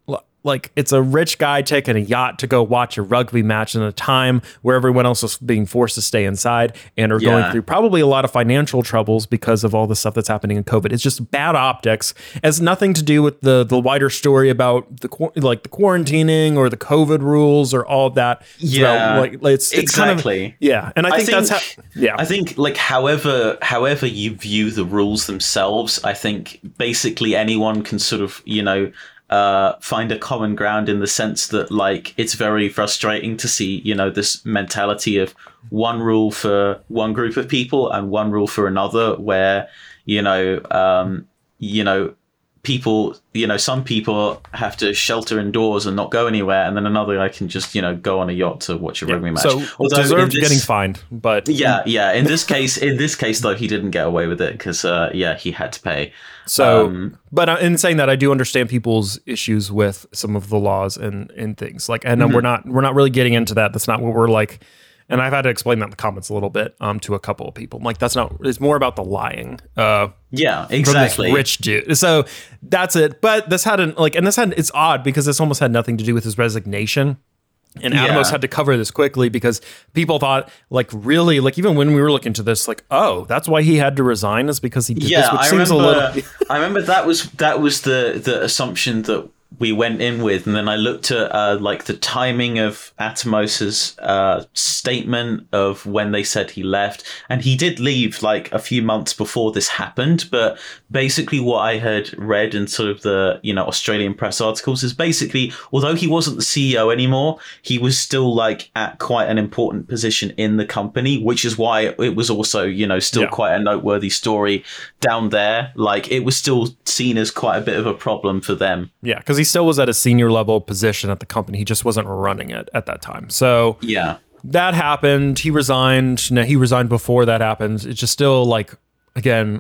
like it's a rich guy taking a yacht to go watch a rugby match in a time where everyone else is being forced to stay inside and are Yeah. going through probably a lot of financial troubles because of all the stuff that's happening in COVID. It's just bad optics. It has nothing to do with the the wider story about the qu- like the quarantining or the COVID rules or all of that. Yeah, So, like it's, it's exactly. Kind of, yeah, and I think, I think that's how. Yeah, I think like however however you view the rules themselves, I think basically anyone can sort of, you know, uh, find a common ground in the sense that like it's very frustrating to see, you know, this mentality of one rule for one group of people and one rule for another, where, you know, um, you know, people, you know, some people have to shelter indoors and not go anywhere, and then another guy can just, you know, go on a yacht to watch a rugby match. So Although deserved in this- getting fined, but Yeah, yeah. In this case, in this case though, he didn't get away with it because, uh, yeah, he had to pay. So, Um, but uh, in saying that, I do understand people's issues with some of the laws and, and things like, and uh, we're not we're not really getting into that. That's not what we're like. And I've had to explain that in the comments a little bit um, to a couple of people. I'm like, that's not. It's more about the lying. Uh, Yeah, from exactly. this rich dude. So that's it. But this hadn't like, and this had it's odd because this almost had nothing to do with his resignation. And Atomos Yeah. had to cover this quickly because people thought, like, really, like, even when we were looking to this, like, oh, that's why he had to resign, is because he did Yeah, this, which I seems remember. a little. I remember that was that was the the assumption that we went in with, and then I looked at uh, like the timing of Atomos's uh, statement of when they said he left, and he did leave like a few months before this happened. But basically, what I had read in sort of the you know Australian press articles is basically, although he wasn't the C E O anymore, he was still like at quite an important position in the company, which is why it was also you know still Yeah. quite a noteworthy story down there. Like it was still seen as quite a bit of a problem for them. Yeah, because he still was at a senior level position at the company. He just wasn't running it at that time. So Yeah. that happened. He resigned. No, he resigned before that happened. It's just still like, again,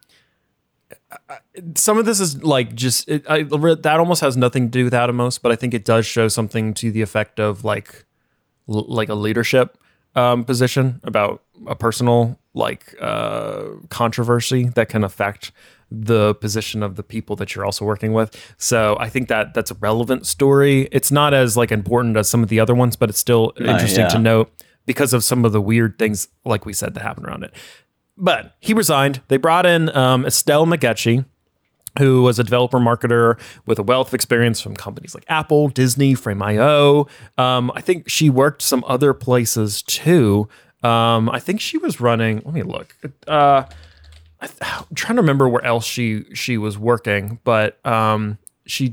I- some of this is like just it, I, that almost has nothing to do with Atomos, but I think it does show something to the effect of like l- like a leadership um, position about a personal like uh, controversy that can affect the position of the people that you're also working with. So I think that that's a relevant story. It's not as like important as some of the other ones, but it's still interesting yeah. to note because of some of the weird things, like we said, that happened around it. But he resigned. They brought in um, Estelle Magetchi, who was a developer marketer with a wealth of experience from companies like Apple, Disney, Frame dot I O. Um, I think she worked some other places too. Um, I think she was running. Let me look. Uh, I th- I'm trying to remember where else she she was working, but um, she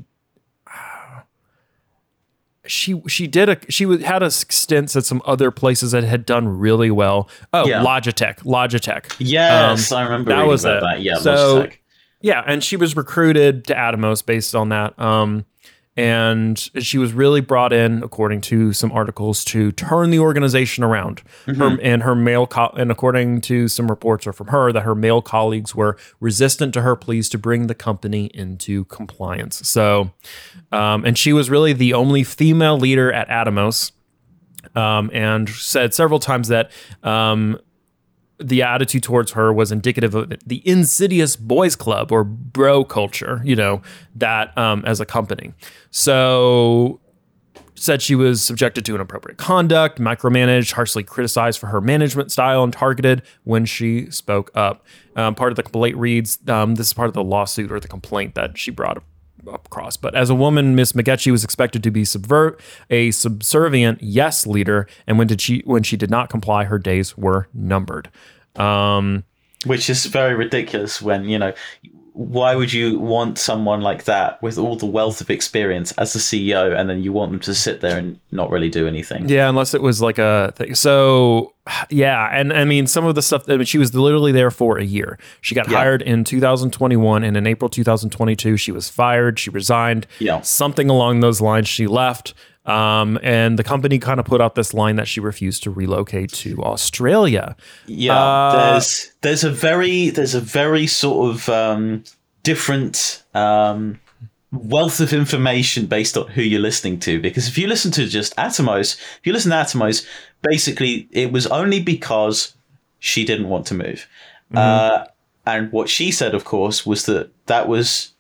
she she did a she was, had a stints at some other places that had done really well. Oh, Yeah. Logitech, Logitech. Yes, Um, I remember that reading was about it. that. Yeah, So- Logitech. Yeah, and she was recruited to Atomos based on that. Um, and she was really brought in, according to some articles, to turn the organization around. Her, and her male, co- and according to some reports are from her, that her male colleagues were resistant to her pleas to bring the company into compliance. So, um, and she was really the only female leader at Atomos, um, and said several times that um, the attitude towards her was indicative of the insidious boys club or bro culture, you know, that um, as a company. So said she was subjected to inappropriate conduct, micromanaged, harshly criticized for her management style, and targeted when she spoke up. Um, part of the complaint reads, um, this is part of the lawsuit or the complaint that she brought up. up across. But as a woman, Miss Magetchi was expected to be subvert a subservient yes leader, and when did she when she did not comply, her days were numbered. Um, Which is very ridiculous when, you know, why would you want someone like that with all the wealth of experience as the C E O and then you want them to sit there and not really do anything? yeah, unless it was like a thing. So yeah, and I mean some of the stuff. I mean, she was literally there for a year. She got Yeah. hired in two thousand twenty-one, and in April two thousand twenty-two, she was fired. She resigned. Yeah. Something along those lines. She left. Um, and the company kind of put out this line that she refused to relocate to Australia. Yeah, Uh, there's there's a very there's a very sort of um, different um, wealth of information based on who you're listening to. Because if you listen to just Atomos, if you listen to Atomos, basically it was only because she didn't want to move. Uh, and what she said, of course, was that that was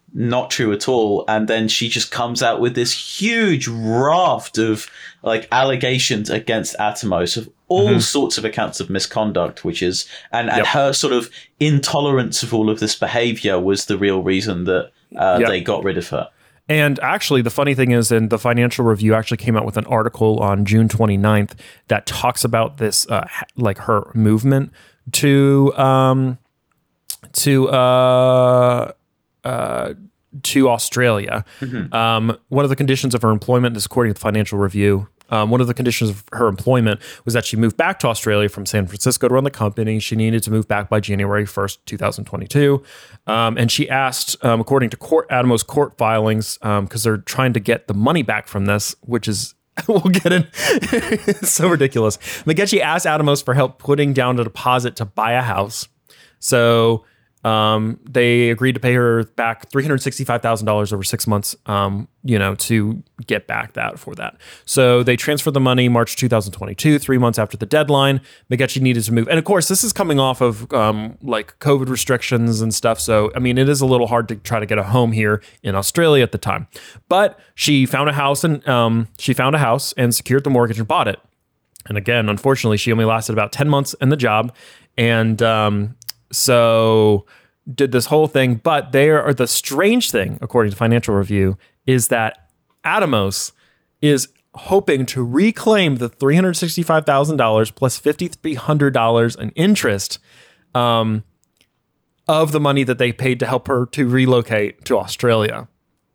not true at all. And then she just comes out with this huge raft of like allegations against Atomos of all mm-hmm. sorts of accounts of misconduct, which is and, and yep. her sort of intolerance of all of this behavior was the real reason that uh, yep. they got rid of her. And actually, the funny thing is, in the Financial Review actually came out with an article on June twenty-ninth that talks about this, uh, like her movement to um, to uh, uh, to Australia. Mm-hmm. Um, one of the conditions of her employment, this according to the Financial Review, um, one of the conditions of her employment was that she moved back to Australia from San Francisco to run the company. She needed to move back by January first, twenty twenty-two. Um, and she asked, um, according to court, Atomos court filings, because um, they're trying to get the money back from this, which is, we'll get in, it's so ridiculous. McGetchy asked Atomos for help putting down a deposit to buy a house. So Um, they agreed to pay her back three hundred sixty-five thousand dollars over six months, um, you know, to get back that for that. So they transferred the money March twenty twenty-two, three months after the deadline. McGetchy needed to move. And of course, this is coming off of um, like COVID restrictions and stuff. So, I mean, it is a little hard to try to get a home here in Australia at the time. But she found a house and um, she found a house and secured the mortgage and bought it. And again, unfortunately, she only lasted about ten months in the job. And um, so did this whole thing, but they are the strange thing, according to Financial Review, is that Atomos is hoping to reclaim the three hundred sixty-five thousand dollars plus five thousand three hundred dollars in interest um, of the money that they paid to help her to relocate to Australia,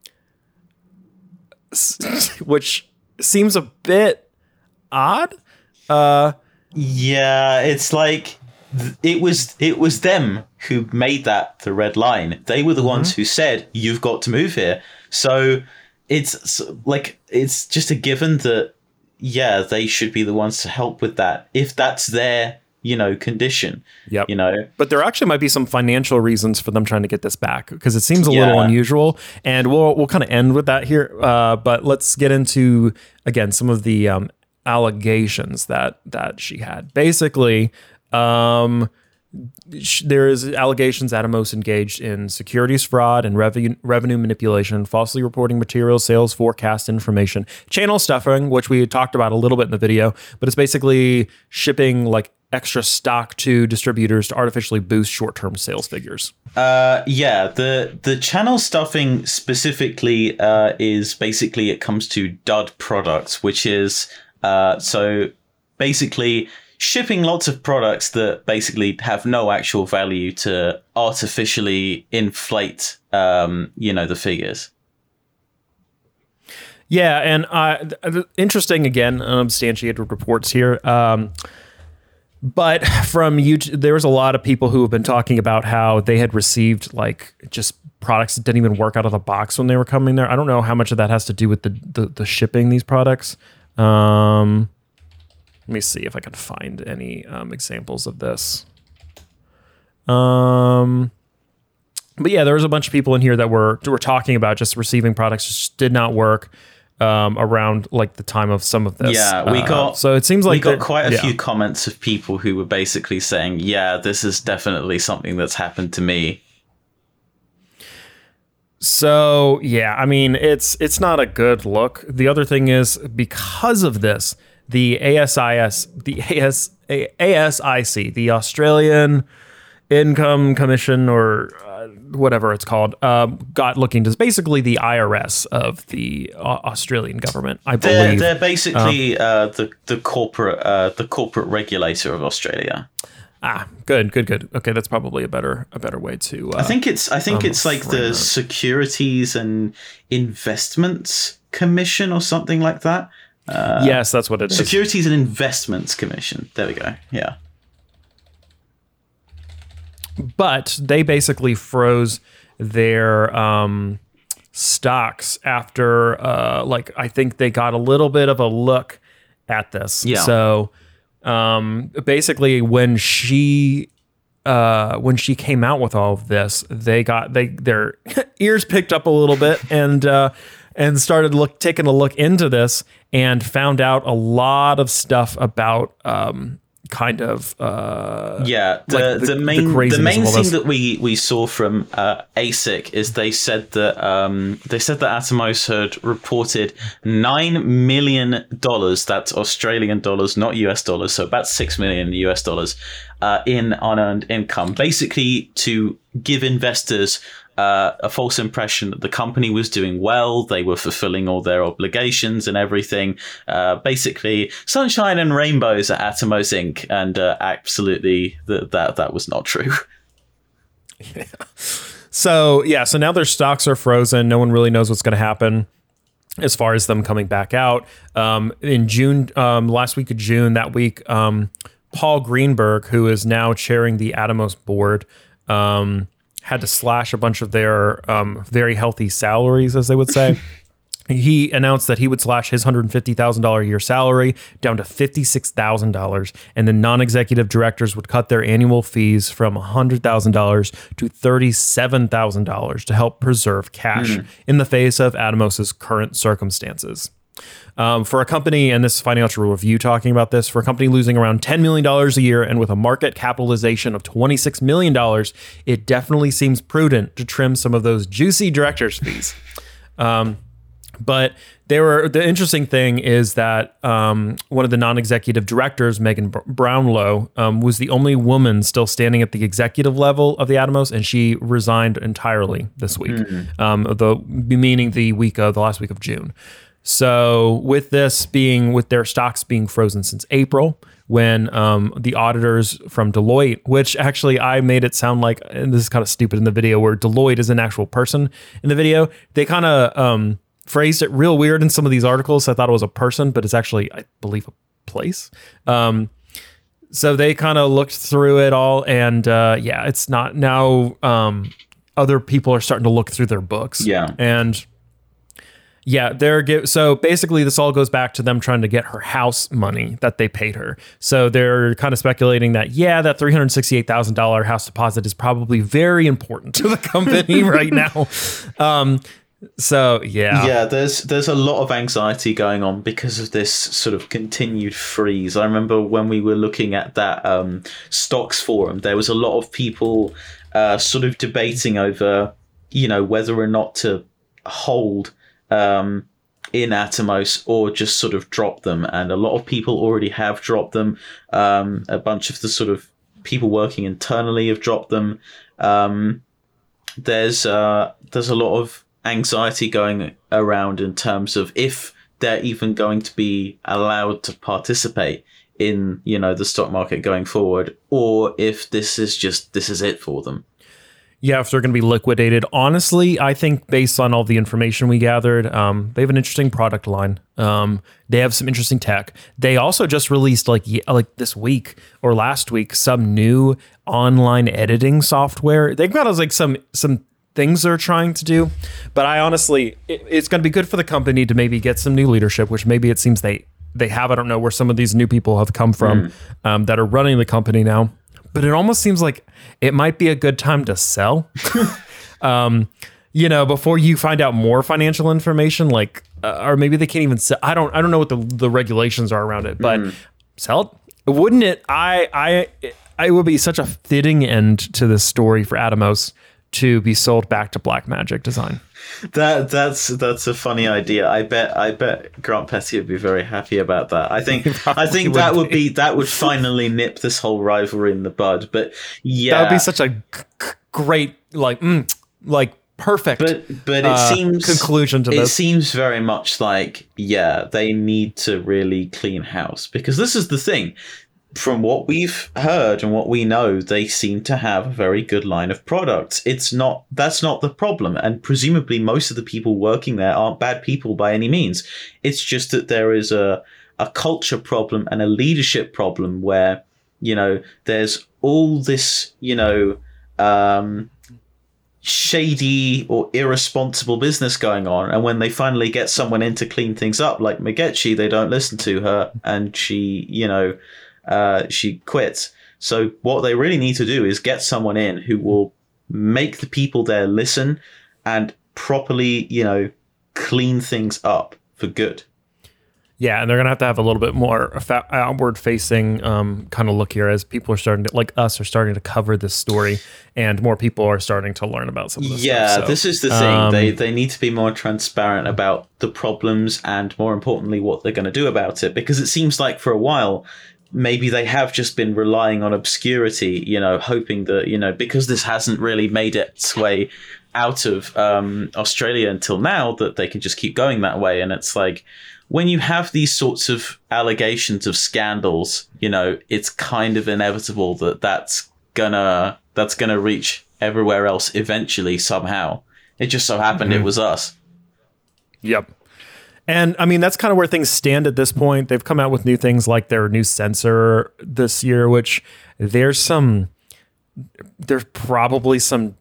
which seems a bit odd. Uh, yeah, it's like it was it was them who made that the red line. They were the mm-hmm. ones who said, you've got to move here. So it's like, it's just a given that, yeah, they should be the ones to help with that. If that's their, you know, condition, yep. you know. But there actually might be some financial reasons for them trying to get this back, because it seems a yeah. little unusual. And we'll, we'll kind of end with that here. Uh, but let's get into, again, some of the um, allegations that, that she had. Basically, Um, there is allegations Atomos engaged in securities fraud and revenue revenue manipulation, falsely reporting material, sales forecast information, channel stuffing, which we talked about a little bit in the video, but it's basically shipping like extra stock to distributors to artificially boost short-term sales figures. Uh, yeah, the the channel stuffing specifically uh, is basically it comes to dud products, which is uh, so basically shipping lots of products that basically have no actual value to artificially inflate, um, you know, the figures. Yeah, and uh, interesting, again, unsubstantiated reports here. Um, but from YouTube, there was a lot of people who have been talking about how they had received like just products that didn't even work out of the box when they were coming there. I don't know how much of that has to do with the the, the shipping these products. Um, Let me see if I can find any um, examples of this. Um, but yeah, there was a bunch of people in here that were were talking about just receiving products just did not work um, around like the time of some of this. Yeah, we got uh, so it seems like we got quite a yeah. few comments of people who were basically saying, "Yeah, this is definitely something that's happened to me." So yeah, I mean it's it's not a good look. The other thing is because of this, the A S I S, the A S, A S I C, the Australian Income Commission, or uh, whatever it's called, um, got looking to basically the I R S of the uh, Australian government. I believe they're, they're basically um, uh, the the corporate uh, the corporate regulator of Australia. Ah, good, good, good. Okay, that's probably a better a better way to. Uh, I think it's I think um, it's like the that. Securities and Investments Commission or something like that. Uh, yes, that's what it is. Securities and Investments Commission. There we go. Yeah. But they basically froze their um, stocks after, uh, like, I think they got a little bit of a look at this. Yeah. So um, basically, when she uh, when she came out with all of this, they got they their ears picked up a little bit and. Uh, and started look taking a look into this and found out a lot of stuff about um, kind of uh, yeah. The, like the, the main the, the main thing this. that we we saw from uh, A S I C is they said that um, they said that Atomos had reported nine million dollars. That's Australian dollars, not U S dollars. So about six million U S dollars uh, in unearned income, basically to give investors Uh, a false impression that the company was doing well, they were fulfilling all their obligations and everything. Uh, basically, sunshine and rainbows at Atomos Incorporated, and uh, absolutely th- that that was not true. Yeah. So yeah, so now their stocks are frozen. No one really knows what's going to happen as far as them coming back out. Um, in June, um, last week of June, that week, um, Paul Greenberg, who is now chairing the Atomos board, um, had to slash a bunch of their um, very healthy salaries, as they would say. He announced that he would slash his one hundred fifty thousand dollars a year salary down to fifty-six thousand dollars, and the non-executive directors would cut their annual fees from one hundred thousand dollars to thirty-seven thousand dollars to help preserve cash mm. in the face of Atomos's current circumstances. Um, for a company, and this is Financial Review talking about this, for a company losing around ten million dollars a year and with a market capitalization of twenty-six million dollars, it definitely seems prudent to trim some of those juicy director's fees. Um, but they were, the interesting thing is that um, one of the non-executive directors, Megan Brownlow, um, was the only woman still standing at the executive level of the Atomos, and she resigned entirely this week, mm-hmm. um, the meaning the week of the last week of June. So with this being, with their stocks being frozen since April, when um, the auditors from Deloitte, which actually I made it sound like, and this is kind of stupid in the video, where Deloitte is an actual person in the video, they kind of um, phrased it real weird in some of these articles. I thought it was a person, but it's actually, I believe, a place. Um, so they kind of looked through it all, and uh, yeah, it's not now. Um, other people are starting to look through their books. Yeah. And yeah, they're give, so basically this all goes back to them trying to get her house money that they paid her. So they're kind of speculating that, yeah, that three hundred sixty-eight thousand dollars house deposit is probably very important to the company right now. Um, so yeah. Yeah, there's there's a lot of anxiety going on because of this sort of continued freeze. I remember when we were looking at that um, stocks forum, there was a lot of people uh, sort of debating over, you know, whether or not to hold Um, in Atomos or just sort of drop them, and a lot of people already have dropped them. Um, a bunch of the sort of people working internally have dropped them. Um, there's uh, there's a lot of anxiety going around in terms of if they're even going to be allowed to participate in, you know, the stock market going forward, or if this is just this is it for them. Yeah, if they're going to be liquidated. Honestly, I think based on all the information we gathered, um, they have an interesting product line. Um, they have some interesting tech. They also just released like like this week or last week some new online editing software. They've got like some some things they're trying to do, but I honestly, it, it's going to be good for the company to maybe get some new leadership, which maybe it seems they they have. I don't know where some of these new people have come from mm. um, that are running the company now. But it almost seems like it might be a good time to sell, um, you know, before you find out more financial information, like, uh, or maybe they can't even sell. I don't, I don't know what the, the regulations are around it, but mm. sell it. Wouldn't it? I, I, it would be such a fitting end to this story for Atomos to be sold back to Blackmagic Design. That that's that's a funny idea. I bet I bet Grant Petty would be very happy about that. I think I think that would be. be that would finally nip this whole rivalry in the bud. But yeah, that would be such a g- great like mm, like perfect. But but it uh, seems conclusion to it this. It seems very much like yeah they need to really clean house, because this is the thing. From what we've heard and what we know, they seem to have a very good line of products. It's not, that's not the problem. And presumably most of the people working there aren't bad people by any means. It's just that there is a, a culture problem and a leadership problem where, you know, there's all this, you know, um, shady or irresponsible business going on. And when they finally get someone in to clean things up, like Magechi, they don't listen to her and she, you know, Uh, she quits. So what they really need to do is get someone in who will make the people there listen and properly, you know, clean things up for good. Yeah, and they're gonna have to have a little bit more outward-facing um, kind of look here, as people are starting to, like us, are starting to cover this story, and more people are starting to learn about some of this yeah, stuff. So, this is the thing. Um, they they need to be more transparent about the problems and, more importantly, what they're going to do about it. Because it seems like for a while, maybe they have just been relying on obscurity, you know, hoping that, you know, because this hasn't really made its way out of um, Australia until now, that they can just keep going that way. And it's like, when you have these sorts of allegations of scandals, you know, it's kind of inevitable that that's gonna that's gonna reach everywhere else eventually somehow. It just so happened mm-hmm. it was us. Yep. And I mean, that's kind of where things stand at this point. They've come out with new things like their new sensor this year, which there's some, there's probably some,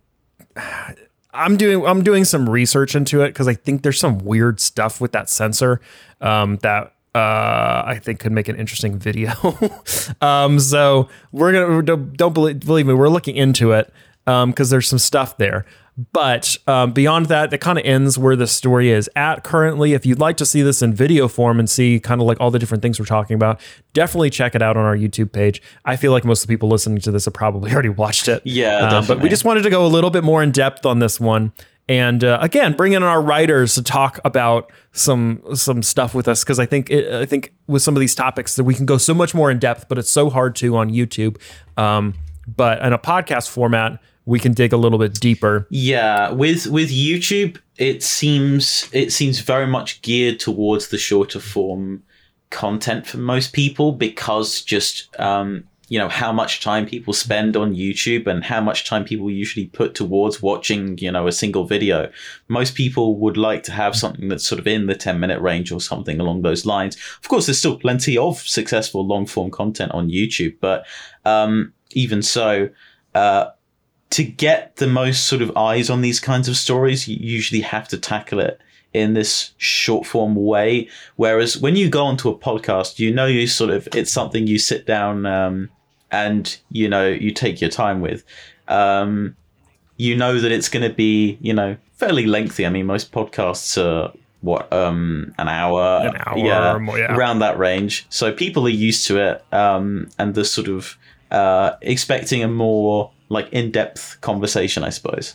I'm doing I'm doing some research into it because I think there's some weird stuff with that sensor um, that uh, I think could make an interesting video. um, so we're gonna don't, don't believe, believe me, we're looking into it because um, there's some stuff there. But um, beyond that, that kind of ends where the story is at currently. If you'd like to see this in video form and see kind of like all the different things we're talking about, definitely check it out on our YouTube page. I feel like most of the people listening to this have probably already watched it. Yeah, um, but we just wanted to go a little bit more in depth on this one. And uh, again, bring in our writers to talk about some some stuff with us, because I think it, I think with some of these topics that we can go so much more in depth, but it's so hard to on YouTube. Um, but in a podcast format, we can dig a little bit deeper. Yeah, with with YouTube, it seems it seems very much geared towards the shorter form content for most people, because just um, you know, how much time people spend on YouTube and how much time people usually put towards watching, you know, a single video. Most people would like to have something that's sort of in the ten minute range or something along those lines. Of course, there's still plenty of successful long form content on YouTube, but um, even so, uh, to get the most sort of eyes on these kinds of stories, you usually have to tackle it in this short form way. Whereas when you go onto a podcast, you know, you sort of, it's something you sit down um, and, you know, you take your time with. Um, you know that it's going to be, you know, fairly lengthy. I mean, most podcasts are what, um, an hour, an hour yeah, or more, yeah, around that range. So people are used to it. Um, and the sort of uh, expecting a more like in-depth conversation, I suppose.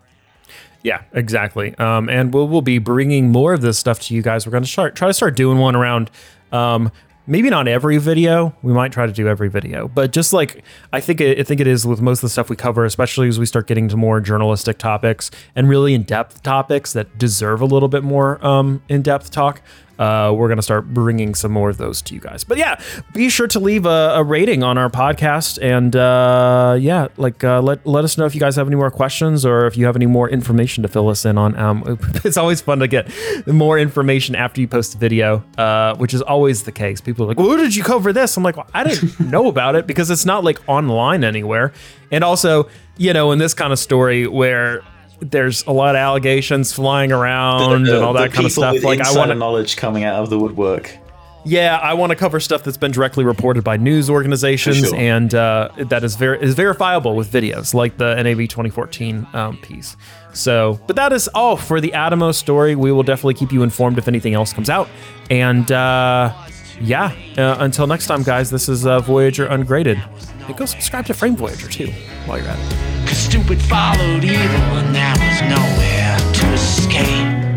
Yeah, exactly. Um, and we'll we'll be bringing more of this stuff to you guys. We're going to start try to start doing one around. Um, maybe not every video. We might try to do every video, but just like I think it, I think it is with most of the stuff we cover, especially as we start getting to more journalistic topics and really in-depth topics that deserve a little bit more um, in-depth talk. Uh, we're going to start bringing some more of those to you guys. But yeah, be sure to leave a, a rating on our podcast. And uh, yeah, like uh, let let us know if you guys have any more questions or if you have any more information to fill us in on. Um, it's always fun to get more information after you post a video, uh, which is always the case. People are like, well, where did you cover this? I'm like, well, I didn't know about it because it's not like online anywhere. And also, you know, in this kind of story where there's a lot of allegations flying around the, the, and all that kind of stuff. Like I want knowledge coming out of the woodwork. Yeah, I want to cover stuff that's been directly reported by news organizations sure. and uh, that is ver- is verifiable with videos, like the N A V twenty fourteen um, piece. So, but that is all for the Atomos story. We will definitely keep you informed if anything else comes out. And uh, yeah, uh, until next time, guys, this is uh, Voyager Ungraded. And go subscribe to Frame Voyager too while you're at it. Cause stupid followed evil and there was nowhere to escape.